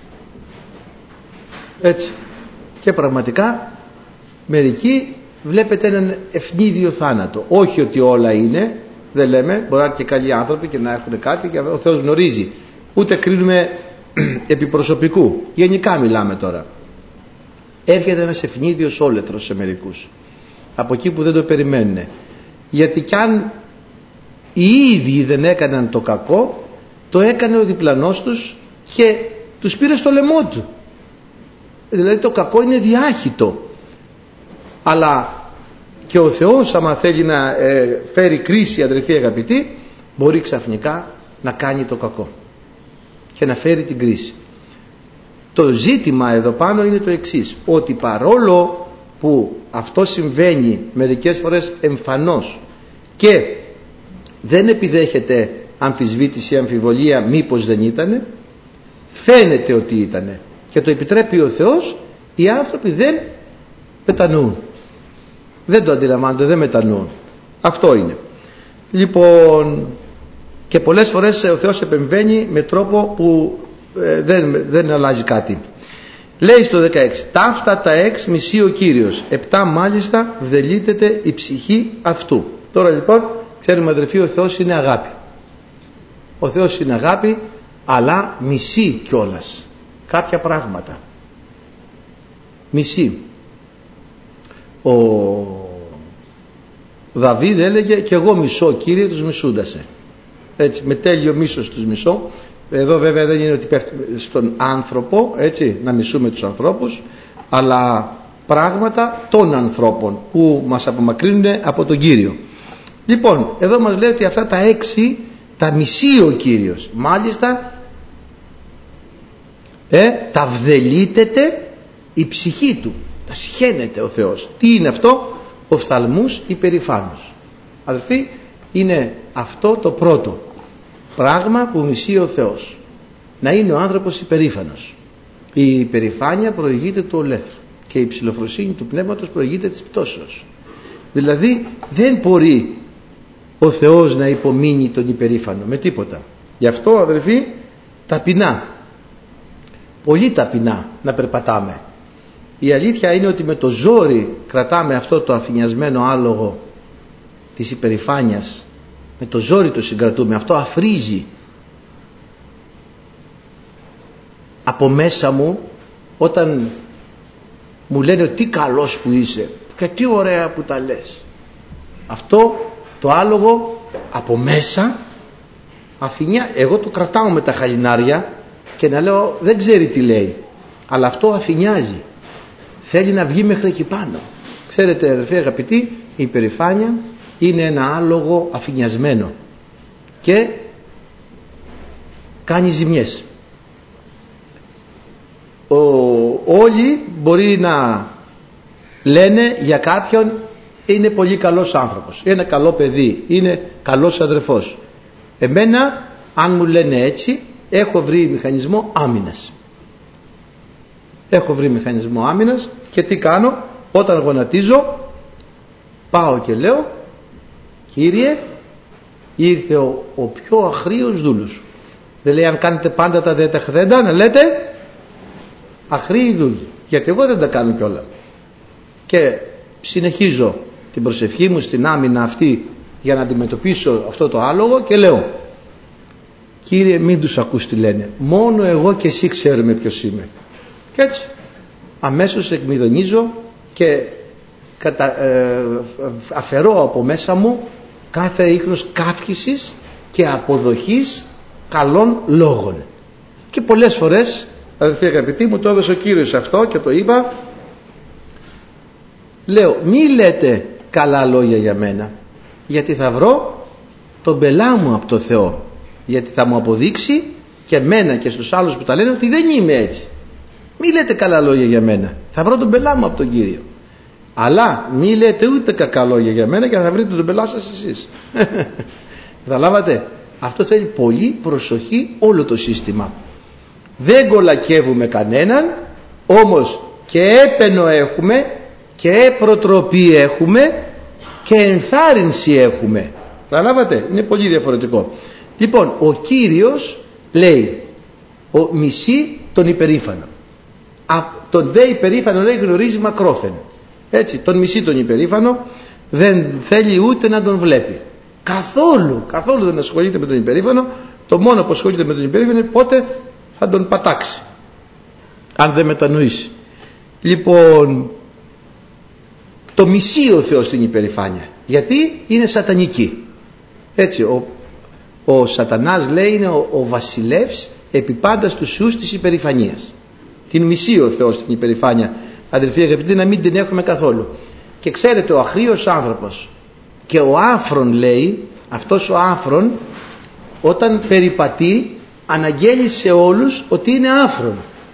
Έτσι. Και πραγματικά μερικοί βλέπετε έναν ευνίδιο θάνατο. Όχι ότι όλα είναι, δεν λέμε, μπορεί να είναι και καλοί άνθρωποι και να έχουν κάτι και ο Θεός γνωρίζει. Ούτε κρίνουμε επί προσωπικού. Γενικά μιλάμε τώρα. Έρχεται ένας ευνίδιος όλεθρος σε μερικούς. Από εκεί που δεν το περιμένουν. Γιατί κι αν οι ίδιοι δεν έκαναν το κακό, το έκανε ο διπλανός τους και τους πήρε στο λαιμό του. Δηλαδή το κακό είναι διάχυτο. Αλλά και ο Θεός άμα θέλει να φέρει κρίση αδερφοί αγαπητοί, μπορεί ξαφνικά να κάνει το κακό και να φέρει την κρίση. Το ζήτημα εδώ πάνω είναι το εξής, ότι παρόλο που αυτό συμβαίνει μερικές φορές εμφανώς και δεν επιδέχεται αμφισβήτηση, αμφιβολία μήπως δεν ήτανε, φαίνεται ότι ήτανε και το επιτρέπει ο Θεός, οι άνθρωποι δεν μετανοούν, δεν το αντιλαμβάνονται, δεν μετανοούν. Αυτό είναι. Λοιπόν, και πολλές φορές ο Θεός επεμβαίνει με τρόπο που δεν αλλάζει κάτι. Λέει στο 16, ταύτα τα 6 μισεί ο Κύριος, 7 μάλιστα βδελίτεται η ψυχή αυτού. Τώρα λοιπόν ξέρουμε αδερφοί, ο Θεός είναι αγάπη. Ο Θεός είναι αγάπη, αλλά μισεί κιόλας κάποια πράγματα. Μισεί. Ο Δαβίδ έλεγε και εγώ μισώ Κύριε τους μισούντασε. Έτσι, με τέλειο μίσος τους μισώ. Εδώ βέβαια δεν είναι ότι πέφτει στον άνθρωπο, έτσι, να μισούμε τους ανθρώπους, αλλά πράγματα των ανθρώπων που μας απομακρύνουν από τον Κύριο. Λοιπόν, εδώ μας λέει ότι αυτά τα 6 τα μισεί ο Κύριος. Μάλιστα τα βδελίτεται η ψυχή του, τα σχαίνεται ο Θεός. Τι είναι αυτό? Οφθαλμούς υπερηφάνους. Αδελφοί, είναι αυτό το πρώτο πράγμα που μισεί ο Θεός, να είναι ο άνθρωπος υπερήφανος. Η υπερηφάνεια προηγείται του ολέθρου και η ψηλοφροσύνη του πνεύματος προηγείται της πτώσεως. Δηλαδή δεν μπορεί ο Θεός να υπομείνει τον υπερήφανο με τίποτα. Γι' αυτό αδελφοί, ταπεινά, πολύ ταπεινά να περπατάμε. Η αλήθεια είναι ότι με το ζόρι κρατάμε αυτό το αφηνιασμένο άλογο της υπερηφάνειας, με το ζόρι το συγκρατούμε, αυτό αφρίζει. Από μέσα μου όταν μου λένε τι καλός που είσαι και τι ωραία που τα λες, αυτό το άλογο από μέσα Εγώ το κρατάω με τα χαλινάρια και να λέω δεν ξέρει τι λέει, αλλά αυτό αφηνιάζει, θέλει να βγει μέχρι εκεί πάνω. Ξέρετε αδερφοί αγαπητοί, η υπερηφάνεια είναι ένα άλογο αφηνιασμένο και κάνει ζημιές. Όλοι μπορεί να λένε για κάποιον είναι πολύ καλός άνθρωπος, είναι καλό παιδί, είναι καλός αδερφός. Εμένα αν μου λένε έτσι, έχω βρει μηχανισμό άμυνας. Έχω βρει μηχανισμό άμυνας και τι κάνω? Όταν γονατίζω πάω και λέω, Κύριε, ήρθε ο πιο αχρήος δούλος. Δεν λέει αν κάνετε πάντα τα δεταχθέντα, να λέτε αχρήοι δούλοι, γιατί εγώ δεν τα κάνω κιόλα. Και συνεχίζω την προσευχή μου στην άμυνα αυτή για να αντιμετωπίσω αυτό το άλογο και λέω, Κύριε, μην τους ακούς τι λένε, μόνο εγώ και εσύ ξέρουμε ποιος είμαι. Και έτσι αμέσως εκμηδονίζω και αφαιρώ από μέσα μου κάθε ίχνος καύχησης και αποδοχής καλών λόγων. Και πολλές φορές, αδελφοί αγαπητοί, μου το έδωσε ο Κύριος αυτό και το είπα, λέω μη λέτε καλά λόγια για μένα, γιατί θα βρω τον πελά μου από το Θεό, γιατί θα μου αποδείξει και εμένα και στους άλλους που τα λένε ότι δεν είμαι έτσι. Μη λέτε καλά λόγια για μένα, θα βρω τον πελά μου από τον Κύριο. Αλλά μη λέτε ούτε κακά λόγια για μένα και θα βρείτε τον πελά σας εσείς. Καταλάβατε? Αυτό θέλει πολύ προσοχή όλο το σύστημα. Δεν κολακεύουμε κανέναν, όμως και έπαινο έχουμε και προτροπή έχουμε και ενθάρρυνση έχουμε. Καταλάβατε? Είναι πολύ διαφορετικό. Λοιπόν, ο Κύριος λέει, μισεί τον υπερήφανο. Τον δε υπερήφανο λέει γνωρίζει μακρόθεν. Έτσι, τον μισεί τον υπερήφανο, δεν θέλει ούτε να τον βλέπει. Καθόλου δεν ασχολείται με τον υπερήφανο. Το μόνο που ασχολείται με τον υπερήφανο είναι πότε θα τον πατάξει, αν δεν μετανοήσει. Λοιπόν, το μισεί ο Θεός την υπερηφάνεια, γιατί είναι σατανική. Έτσι, ο σατανάς λέει είναι ο βασιλεύς επί πάντα στους ιούς της υπερηφανίας. Την μισεί ο Θεός την υπερηφάνεια, αδελφοί αγαπητοί, να μην την έχουμε καθόλου. Και ξέρετε, ο αχρήος άνθρωπος και ο άφρον, λέει, αυτός ο άφρον όταν περιπατεί αναγγέλει σε όλους ότι είναι άφρον.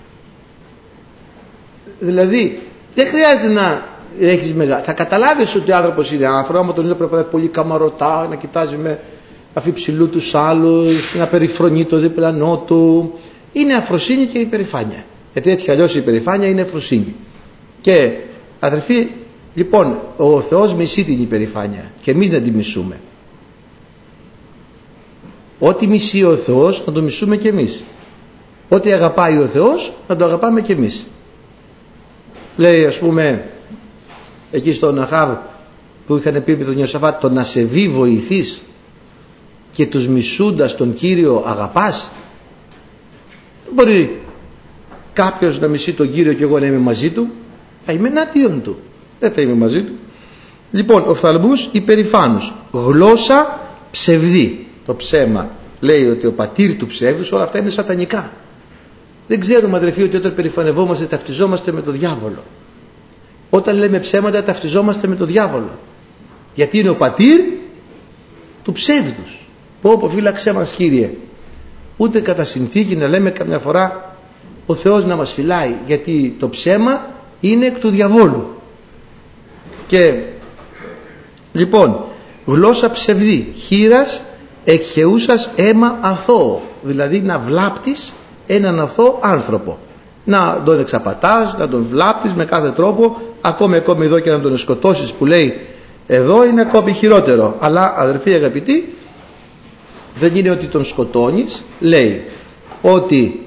Δηλαδή δεν χρειάζεται να έχεις μεγάλο, θα καταλάβεις ότι ο άνθρωπος είναι άφρον άμα τον είναι πρέπει πολύ καμαρωτά, να κοιτάζει με αφιψηλού τους άλλους, να περιφρονεί το διπλανό του. Είναι αφροσύνη και υπερηφάνεια, γιατί έτσι κι αλλιώς η υπερηφάνεια είναι αφροσύνη. Και αδερφοί, λοιπόν, ο Θεός μισεί την υπερηφάνεια και εμείς να τη μισούμε. Ό,τι μισεί ο Θεός να το μισούμε και εμείς. Ό,τι αγαπάει ο Θεός να το αγαπάμε και εμείς. Λέει, ας πούμε, εκεί στον Αχάβ που είχαν πει με τον Ιωσαφάτ, το να σε βεί βοηθείς και τους μισούντας τον Κύριο αγαπάς. Μπορεί κάποιος να μισεί τον Κύριο και εγώ να είμαι μαζί του, θα είμαι εναντίον του, δεν θα είμαι μαζί του. Λοιπόν, οφθαλμούς υπερηφάνους, γλώσσα ψευδή. Το ψέμα λέει ότι ο πατήρ του ψεύδους, όλα αυτά είναι σατανικά. Δεν ξέρουμε, αδερφοί, ότι όταν περηφανευόμαστε ταυτιζόμαστε με τον διάβολο. Όταν λέμε ψέματα ταυτιζόμαστε με τον διάβολο, γιατί είναι ο πατήρ του ψεύδους. Πω φύλαξέ μας, Κύριε. Ούτε κατά συνθήκη να λέμε καμιά φορά ο Θεός να μας φυλάει, γιατί το ψέμα είναι εκ του διαβόλου. Και λοιπόν, γλώσσα ψευδή, χήρας εκχεούσας αίμα αθώο, δηλαδή να βλάπτεις έναν αθώο άνθρωπο, να τον εξαπατάς, να τον βλάπτεις με κάθε τρόπο, ακόμη εδώ και να τον σκοτώσεις, που λέει εδώ είναι ακόμη χειρότερο. Αλλά αδερφοί αγαπητοί, δεν είναι ότι τον σκοτώνεις, λέει ότι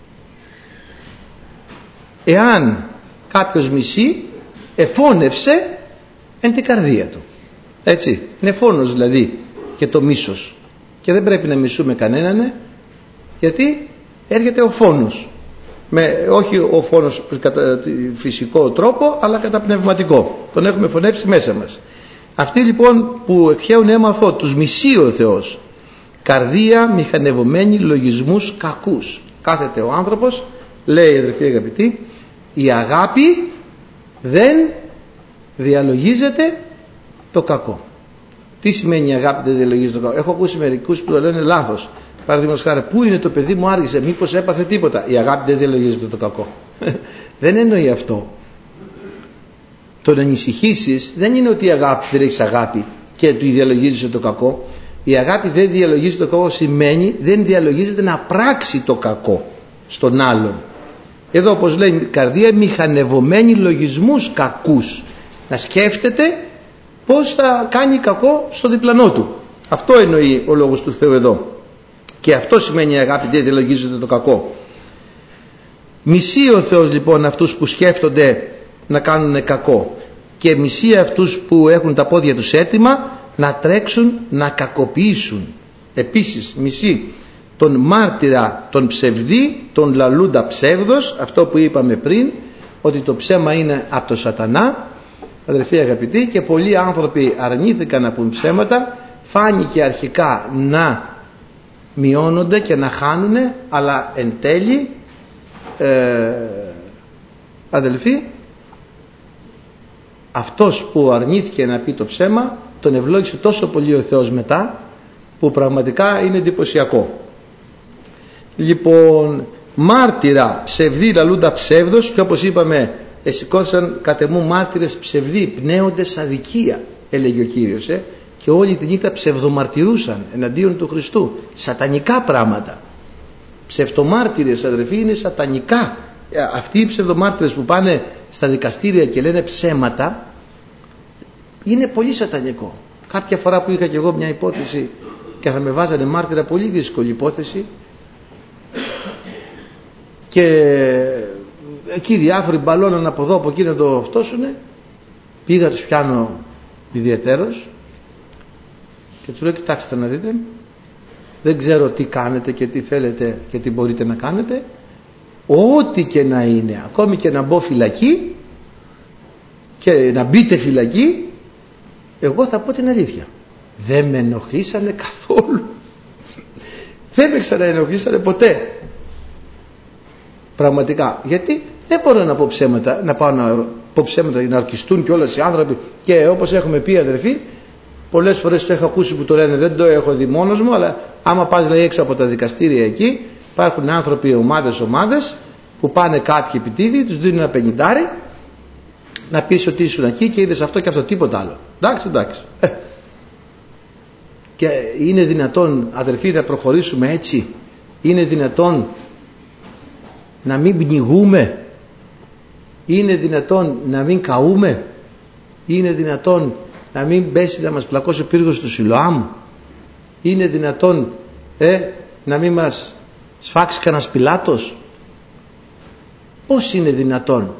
εάν κάποιος μισεί, εφώνευσε εν την καρδία του. Έτσι, είναι φόνος δηλαδή και το μίσος, και δεν πρέπει να μισούμε κανέναν, γιατί έρχεται ο φόνος, όχι ο φόνος κατά φυσικό τρόπο, αλλά κατά πνευματικό, τον έχουμε φωνεύσει μέσα μας. Αυτοί λοιπόν που εκχέουν αίμα αθώο, τους μισεί ο Θεός. καρδία μηχανευμένη λογισμούς κακούς. Κάθεται ο άνθρωπος, λέει, αδερφοί αγαπητοί, η αγάπη δεν διαλογίζεται το κακό. Τι σημαίνει η αγάπη δεν διαλογίζεται το κακό? Έχω ακούσει μερικούς που το λένε λάθος. Παραδείγματος χάρη, πού είναι το παιδί μου, άργησε, μήπως έπαθε τίποτα? Η αγάπη δεν διαλογίζεται το κακό. Δεν εννοεί αυτό. Το να ανησυχήσεις δεν είναι ότι η αγάπη δεν έχεις αγάπη και του διαλογίζεσαι το κακό. Η αγάπη δεν διαλογίζεται το κακό σημαίνει δεν διαλογίζεται να πράξει το κακό στον άλλον. Εδώ, όπως λέει, η καρδία μηχανευωμένη λογισμούς κακούς. Να σκέφτεται πώς θα κάνει κακό στο διπλανό του. Αυτό εννοεί ο λόγος του Θεού εδώ. Και αυτό σημαίνει η αγάπη δεν διαλογίζεται το κακό. Μισεί ο Θεός λοιπόν αυτούς που σκέφτονται να κάνουν κακό και μισεί αυτούς που έχουν τα πόδια τους έτοιμα να τρέξουν να κακοποιήσουν. Επίσης μισεί τον μάρτυρα, τον ψευδή, τον λαλούντα ψεύδος, αυτό που είπαμε πριν, ότι το ψέμα είναι από το σατανά, αδελφοί αγαπητοί, και πολλοί άνθρωποι αρνήθηκαν να πούν ψέματα. Φάνηκε αρχικά να μειώνονται και να χάνουνε, αλλά εν τέλει αδελφοί, αυτός που αρνήθηκε να πει το ψέμα τον ευλόγησε τόσο πολύ ο Θεός μετά, που πραγματικά είναι εντυπωσιακό. Λοιπόν, μάρτυρα ψευδή λαλούντα ψεύδος, και όπως είπαμε, εσηκώθησαν κατ' εμού μάρτυρες ψευδοί, πνέοντες αδικία, έλεγε ο Κύριος, και όλη τη νύχτα ψευδομαρτυρούσαν εναντίον του Χριστού. Σατανικά πράγματα. Ψευτομάρτυρες, αδερφοί, είναι σατανικά. Αυτοί οι ψευδομάρτυρες που πάνε στα δικαστήρια και λένε ψέματα είναι πολύ σατανικό. Κάποια φορά που είχα και εγώ μια υπόθεση και θα με βάζανε μάρτυρα, πολύ δύσκολη υπόθεση, και εκεί διάφοροι μπαλώναν από εδώ από εκεί να το φτώσουνε, πήγα, τους πιάνω ιδιαιτέρως και τους λέω, κοιτάξτε να δείτε, δεν ξέρω τι κάνετε και τι θέλετε και τι μπορείτε να κάνετε, ό,τι και να είναι, ακόμη και να μπω φυλακή και να μπείτε φυλακή, εγώ θα πω την αλήθεια. Δεν με ενοχλήσανε καθόλου. Δεν με ξαναενοχλήσανε ποτέ. Πραγματικά. Γιατί δεν μπορώ να πω ψέματα, να πάω να πω ψέματα για να αρκιστούν και όλες οι άνθρωποι. Και όπως έχουμε πει, αδερφοί, πολλές φορές το έχω ακούσει που το λένε, δεν το έχω δει μόνος μου, αλλά άμα πας, λέει, έξω από τα δικαστήρια εκεί, υπάρχουν άνθρωποι, ομάδες που πάνε κάποιοι επιτίδη, τους δίνουν ένα 50, να πεις ότι ήσουν εκεί και είδες αυτό και αυτό, τίποτα άλλο. Εντάξει. Και είναι δυνατόν, αδερφοί, να προχωρήσουμε έτσι? Είναι δυνατόν να μην πνιγούμε? Είναι δυνατόν να μην καούμε? Είναι δυνατόν να μην πέσει να μας πλακώσει ο πύργος του Σιλοάμ? Είναι δυνατόν να μην μας σφάξει κανένας Πιλάτος? Πώς είναι δυνατόν?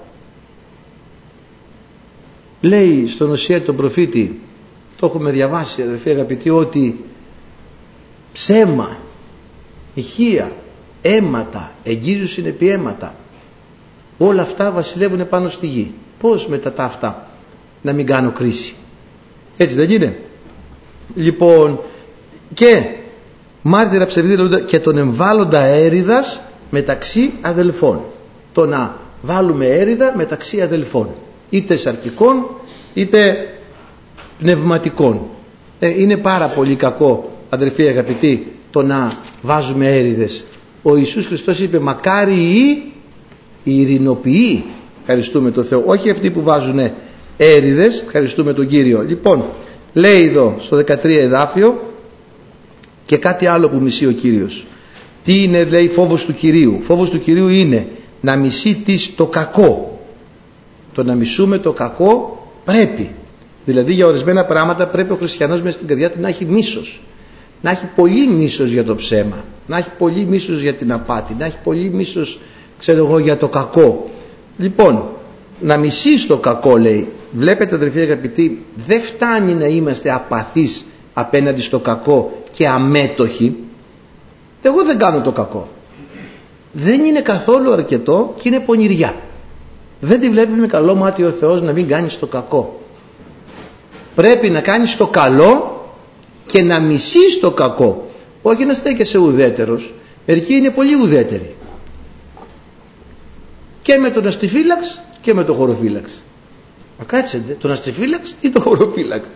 Λέει στον Οσία τον προφήτη, το έχουμε διαβάσει, αδερφοί αγαπητοί, ότι ψέμα, ηχεία, αίματα, εγγίζουσιν επί αίματα, όλα αυτά βασιλεύουν πάνω στη γη. Πώς μετά τα αυτά να μην κάνω κρίση? Έτσι δεν είναι? Λοιπόν, και μάρτυρα ψευδή και τον εμβάλλοντα έρηδας μεταξύ αδελφών. Το να βάλουμε έρηδα μεταξύ αδελφών, είτε σαρκικών είτε πνευματικών. Είναι πάρα πολύ κακό, αδελφοί αγαπητοί, το να βάζουμε έρηδες. Ο Ιησούς Χριστός είπε, μακάρι οι ειρηνοποιοί, ευχαριστούμε τον Θεό, όχι αυτοί που βάζουν έρηδες, ευχαριστούμε τον Κύριο. Λοιπόν, λέει εδώ στο 13 εδάφιο και κάτι άλλο που μισεί ο Κύριος. Τι είναι, λέει, φόβος του Κυρίου? Φόβος του Κυρίου είναι να μισείς το κακό. Το να μισούμε το κακό πρέπει. Δηλαδή για ορισμένα πράγματα πρέπει ο χριστιανός μέσα στην καρδιά του να έχει μίσος. Να έχει πολύ μίσος για το ψέμα, να έχει πολύ μίσος για την απάτη, να έχει πολύ μίσος, ξέρω εγώ, για το κακό. Λοιπόν, να μισείς το κακό, λέει. Βλέπετε, αδελφοί αγαπητοί, δεν φτάνει να είμαστε απαθείς απέναντι στο κακό και αμέτωχοι. Εγώ δεν κάνω το κακό. Δεν είναι καθόλου αρκετό και είναι πονηριά. Δεν τη βλέπει με καλό μάτι ο Θεός να μην κάνεις το κακό. Πρέπει να κάνεις το καλό και να μισείς το κακό. Όχι να στέκεσαι ουδέτερος. Μερικοί είναι πολύ ουδέτεροι. Και με τον αστιφύλαξ και με τον χωροφύλαξ. Μα κάτσετε, τον αστιφύλαξ ή τον χωροφύλαξ?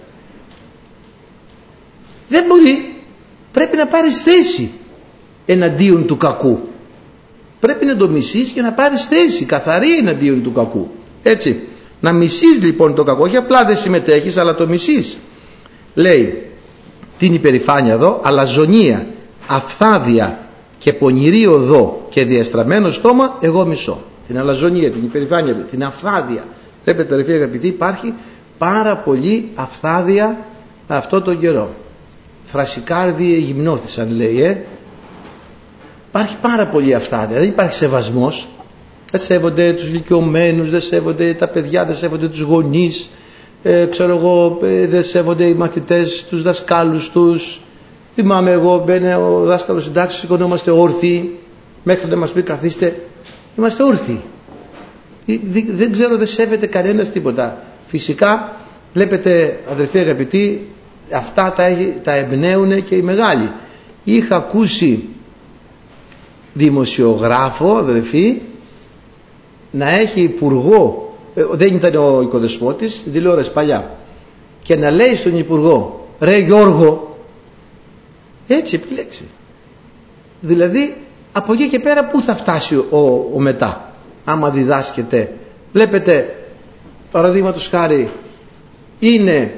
Δεν μπορεί. Πρέπει να πάρεις θέση εναντίον του κακού. Πρέπει να το μισείς και να πάρεις θέση καθαρή εναντίον του κακού. Έτσι. Να μισείς λοιπόν το κακό. Όχι απλά δεν συμμετέχεις, αλλά το μισείς. Λέει την υπερηφάνεια εδώ, αλαζονία, αφθάδεια και πονηρή οδό και διαστραμμένο στόμα, εγώ μισώ. Την αλαζονία, την υπερηφάνεια, την αφθάδεια. Βλέπετε αδερφοί αγαπητοί, υπάρχει πάρα πολύ αφθάδεια αυτό τον καιρό. Θρασικάρδιοι γυμνώθησαν, λέει, Υπάρχει πάρα πολύ αφθάδεια, δεν υπάρχει σεβασμός. Δεν σέβονται τους ηλικιωμένους, δεν σέβονται τα παιδιά, δεν σέβονται τους γονείς, δεν σέβονται οι μαθητές τους δασκάλους τους. Θυμάμαι εγώ, μπαίνει ο δάσκαλος συντάξης, σηκωνόμαστε όρθιοι, μέχρι να μας πει καθίστε, είμαστε όρθιοι. Δεν ξέρω, δεν σέβεται κανένας τίποτα. Φυσικά, βλέπετε αδερφοί αγαπητοί, αυτά τα εμπνέουν και οι μεγάλοι. Είχα ακούσει δημοσιογράφο, αδερφοί, να έχει υπουργό, δεν ήταν ο οικοδεσπότης, τηλεόραση παλιά, και να λέει στον υπουργό, ρε Γιώργο, έτσι επιλέξει. Δηλαδή από εκεί και πέρα πού θα φτάσει ο μετά, άμα διδάσκεται. Βλέπετε, παραδείγματος χάρη, είναι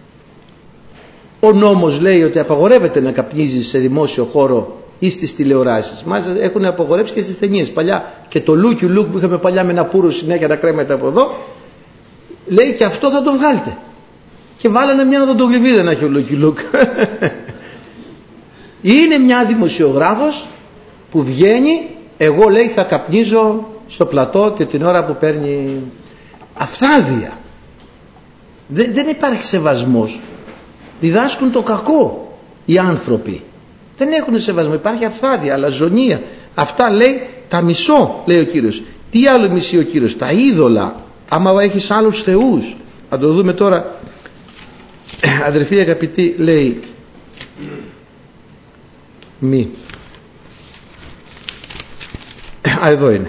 ο νόμος λέει ότι απαγορεύεται να καπνίζεις σε δημόσιο χώρο ή στις τηλεοράσεις. Μάλιστα έχουν απαγορεύσει και στις ταινίες. Παλιά και το Λούκι Λουκ που είχαμε παλιά με ένα πουρο συνέχεια να κρέμεται από εδώ, λέει και αυτό θα το βγάλετε. Και βάλανε μια οδοντογλυβίδα να έχει ο Λούκι Λουκ. Είναι μια δημοσιογράφος που βγαίνει, εγώ λέει θα καπνίζω στο πλατό και την ώρα που παίρνει. Αφθάδεια. Δεν υπάρχει σεβασμός. Διδάσκουν το κακό οι άνθρωποι. Δεν έχουν σεβασμό, υπάρχει αφθάδεια, αλαζονία. Αυτά λέει τα μισώ, λέει ο Κύριος. Τι άλλο μισεί ο Κύριος? Τα είδωλα. Άμα έχεις άλλους θεούς. Θα το δούμε τώρα. Αδερφοί αγαπητοί, λέει μη. Εδώ είναι.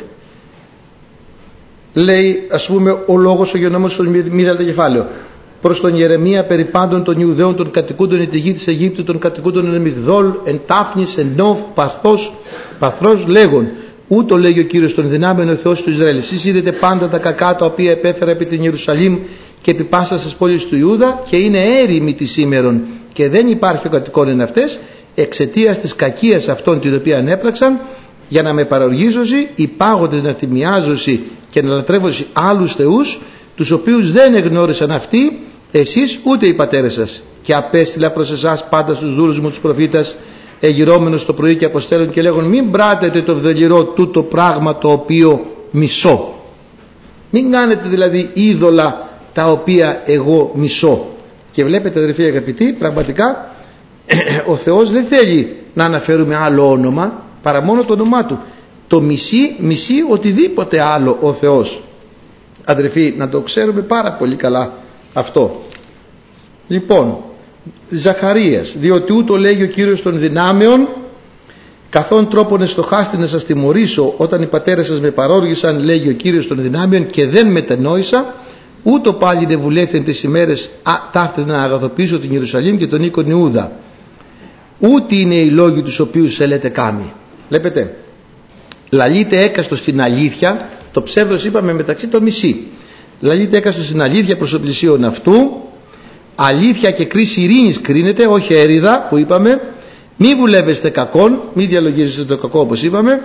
Λέει, ας πούμε, ο λόγος ο γεννόμενος στον μη δέλτα κεφάλαιο. Προς τον Ιερεμία περί πάντων των Ιουδαίων των κατοικούντων εν τη γη της Αιγύπτου, των κατοικούντων εν Μιγδόλ, εν Τάφνης, εν Νόφ, Παθρός λέγον. Ούτω λέγει ο Κύριος των δυνάμεων ο Θεός του Ισραήλ. Εσείς είδετε πάντα τα κακά τα οποία επέφερα επί την Ιερουσαλήμ και επί πάστα στις πόλεις του Ιούδα, και είναι έρημοι τη σήμερον και δεν υπάρχει ο κατοικών εν αυτές, εξαιτίας της κακίας αυτών την οποία ανέπραξαν, για να με παροργίζωση, υπάγοντες να θυμιάζωση και να λατρεύωση άλλους θεούς, τους οποίους δεν εγνώρισαν αυτοί, εσείς ούτε οι πατέρες σας. Και απέστειλα προς εσάς πάντα στους δούλους μου τους προφήτας, εγυρώμενος το πρωί και αποστέλων και λέγον, μην πράτετε το βδελιρό τούτο πράγμα το οποίο μισώ. Μην κάνετε δηλαδή είδωλα τα οποία εγώ μισώ. Και βλέπετε αδερφοί αγαπητοί, πραγματικά ο Θεός δεν θέλει να αναφέρουμε άλλο όνομα παρά μόνο το όνομά του. Το μισεί οτιδήποτε άλλο ο Θεός. Αδερφοί, να το ξέρουμε πάρα πολύ καλά αυτό. Λοιπόν, Ζαχαρίας, διότι ούτω λέγει ο Κύριος των δυνάμεων, καθόν τρόπον εστοχάστη να σας τιμωρήσω όταν οι πατέρες σας με παρόργησαν, λέγει ο Κύριος των δυνάμεων, και δεν μετενόησα, ούτω πάλι δεν βουλεύθεν τις ημέρες ταύτες να αγαθοποιήσω την Ιερουσαλήμ και τον οίκον Ιούδα. Ούτε είναι οι λόγοι τους οποίους σε λέτε κάμοι. Βλέπετε, λαλείτε έκαστο στην αλήθεια, το ψεύδος είπαμε μεταξύ το μισή. Λαλείτε έκαστο στην αλήθεια προς το πλησίον αυτού, αλήθεια και κρίση ειρήνης κρίνεται, όχι έριδα που είπαμε. Μη βουλεύεστε κακόν, μη διαλογίζεστε το κακό όπως είπαμε,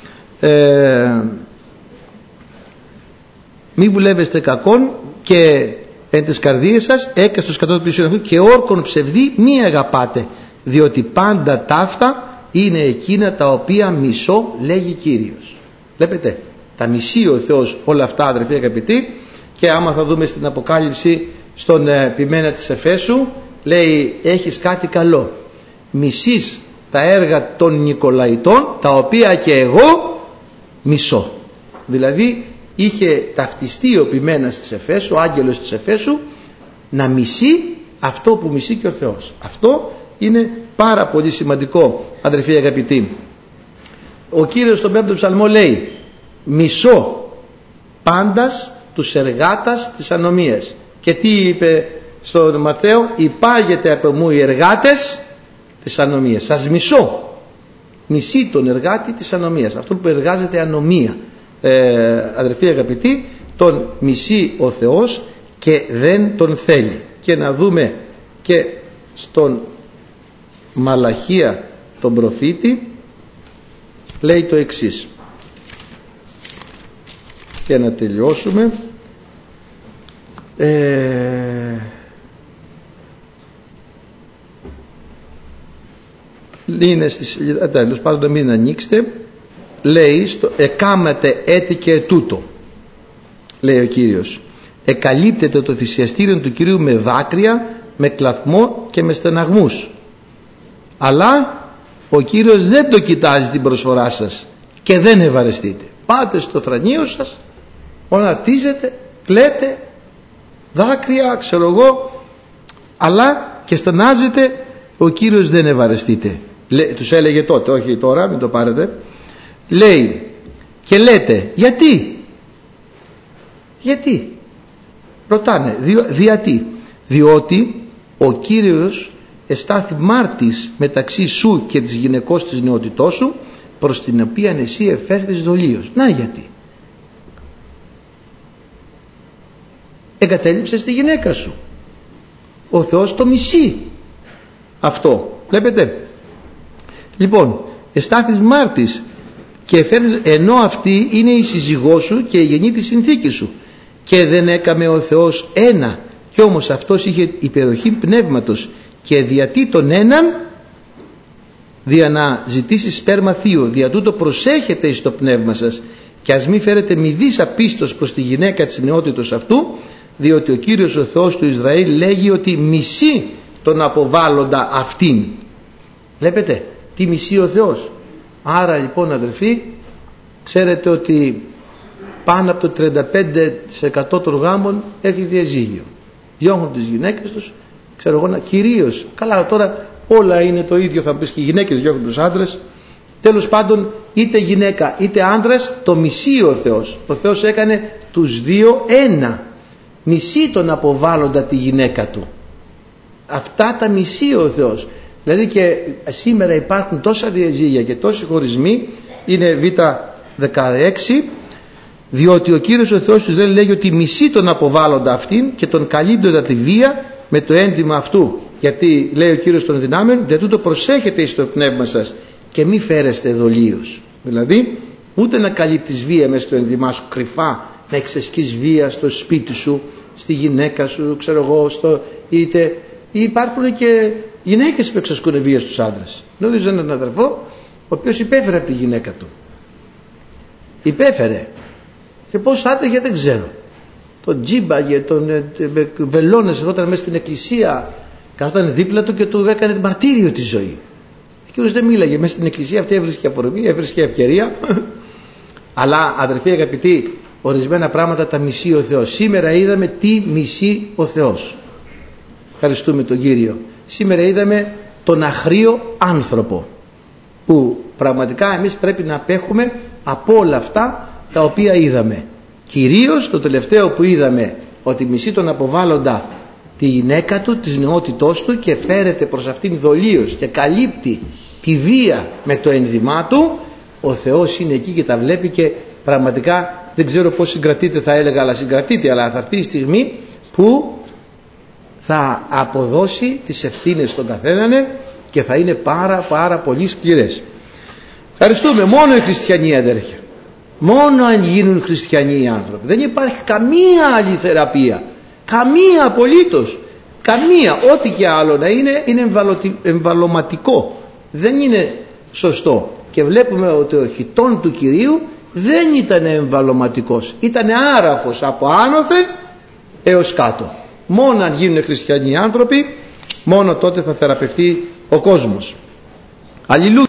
μη βουλεύεστε κακόν και εν τις καρδίες σας έκαστος κατά το πλησίον αυτού, και όρκον ψευδή μη αγαπάτε, διότι πάντα ταύτα είναι εκείνα τα οποία μισώ, λέγει Κύριος. Βλέπετε, τα μισεί ο Θεός όλα αυτά αδερφοί αγαπητοί. Και άμα θα δούμε στην Αποκάλυψη στον ποιμένα της Εφέσου, λέει έχεις κάτι καλό, μισείς τα έργα των Νικολαϊτών τα οποία και εγώ μισώ. Δηλαδή είχε ταυτιστεί ο ποιμένας της Εφέσου, ο άγγελος της Εφέσου, να μισεί αυτό που μισεί και ο Θεός. Αυτό είναι πάρα πολύ σημαντικό, αδερφοί αγαπητοί. Ο Κύριος στον 5ο ψαλμό λέει: μισώ πάντας τους εργάτας της ανομίας. Και τι είπε στον Ματθαίο? υπάγεται από μου οι εργάτες της ανομίας. Σας μισώ. Μισεί τον εργάτη της ανομίας, αυτόν που εργάζεται ανομία. Αδερφοί αγαπητοί, τον μισεί ο Θεός και δεν τον θέλει. Και να δούμε και στον Μαλαχία τον προφήτη, λέει το εξής, και να τελειώσουμε. Είναι στη σελίδα, τέλος πάντων, να μην ανοίξετε. Λέει εκάματε έτη και ετούτο, λέει ο Κύριος, εκαλύπτεται το θυσιαστήριο του Κυρίου με δάκρυα, με κλαθμό και με στεναγμούς, αλλά ο Κύριος δεν το κοιτάζει την προσφορά σας και δεν ευαρεστείτε. Πάτε στο θρανείο σας, ονατίζετε, κλαίτε, δάκρυα, ξέρω εγώ, αλλά και στενάζετε, ο Κύριος δεν ευαρεστείτε. Τους έλεγε τότε, όχι τώρα, μην το πάρετε. Λέει και λέτε γιατί ρωτάνε, διότι ο Κύριος εστάθη μάρτης μεταξύ σου και της γυναικός της νεότητός σου, προς την οποία εσύ εφέρθης δολίως. Να γιατί εγκατέλειψες τη γυναίκα σου. Ο Θεός το μισεί αυτό, βλέπετε. Λοιπόν, εστάθης μάρτης και εφέρθης, ενώ αυτή είναι η σύζυγός σου και η γενή της συνθήκης σου, και δεν έκαμε ο Θεός ένα, κι όμως αυτός είχε υπεροχή πνεύματος, και διατί τον έναν δια να ζητήσει σπέρμα θείο, δια τούτο προσέχετε εις το πνεύμα σας, και ας μη φέρετε μηδής απίστος προς τη γυναίκα της νεότητος αυτού, διότι ο Κύριος ο Θεός του Ισραήλ λέγει ότι μισεί τον αποβάλλοντα αυτήν. Βλέπετε τι μισεί ο Θεός. Άρα λοιπόν, αδελφοί, ξέρετε ότι πάνω από το 35% των γάμων έχει διαζύγιο. Διώχνουν τις γυναίκες τους, ξέρω εγώ, κυρίως. Καλά, τώρα όλα είναι το ίδιο, θα πεις, και οι γυναίκες διώχνουν τους άντρες. Τέλος πάντων, είτε γυναίκα είτε άντρας, το μισεί ο Θεός. Ο Θεός έκανε τους δύο ένα. Μισεί τον αποβάλλοντα τη γυναίκα του. Αυτά τα μισεί ο Θεός. Δηλαδή και σήμερα υπάρχουν τόσα διαζύγια και τόσοι χωρισμοί. Είναι Β16, διότι ο Κύριος ο Θεός του Ισραήλ λέγει ότι μισεί τον αποβάλλοντα αυτήν και τον καλύπτοντα τη βία με το ένδυμα αυτού. Γιατί λέει ο Κύριος των δυνάμεων, για τούτο προσέχετε εις το πνεύμα σας και μη φέρεστε δολίους. Δηλαδή ούτε να καλύπτεις βία μέσα στο ένδυμά σου κρυφά, να εξασκείς βία στο σπίτι σου, στη γυναίκα σου, ξέρω εγώ, είτε υπάρχουν και γυναίκες που εξασκούν βία στους άντρες. Γνωρίζω έναν αδερφό ο οποίος υπέφερε από τη γυναίκα του. Υπέφερε. Και πώς άντεχε δεν ξέρω. Τον τζίμπαγε, τον βελώνες, ερχόταν μέσα στην εκκλησία, καθόταν δίπλα του και του έκανε μαρτύριο τη ζωή. Ο κύριος δεν μίλαγε μέσα στην εκκλησία, αυτή έβρισκε αφορμή, έβρισκε ευκαιρία. Αλλά αδερφοί αγαπητοί, ορισμένα πράγματα τα μισεί ο Θεός. Σήμερα είδαμε τι μισεί ο Θεός. Ευχαριστούμε τον Κύριο. Σήμερα είδαμε τον αχρίο άνθρωπο, που πραγματικά εμείς πρέπει να απέχουμε από όλα αυτά τα οποία είδαμε. Κυρίως το τελευταίο που είδαμε, ότι μισεί τον αποβάλλοντα τη γυναίκα του, της νεότητός του, και φέρεται προς αυτήν δολίως και καλύπτει τη βία με το ένδυμά του. Ο Θεός είναι εκεί και τα βλέπει και πραγματικά δεν ξέρω πώς συγκρατείται, θα έλεγα, αλλά συγκρατείται, αλλά θα έρθει η στιγμή που θα αποδώσει τις ευθύνες στον καθέναν και θα είναι πάρα πολύ σκληρές. Ευχαριστούμε. Μόνο οι χριστιανοί, αδέρφια, μόνο αν γίνουν χριστιανοί οι άνθρωποι, δεν υπάρχει καμία άλλη θεραπεία, καμία απολύτως, καμία. Ό,τι και άλλο να είναι εμβαλωματικό, δεν είναι σωστό. Και βλέπουμε ότι ο χιτών του Κυρίου δεν ήταν εμβαλωματικός, ήταν άραφος από άνωθεν έως κάτω. Μόνο αν γίνουν χριστιανοί άνθρωποι, μόνο τότε θα θεραπευτεί ο κόσμος. Αλληλούια.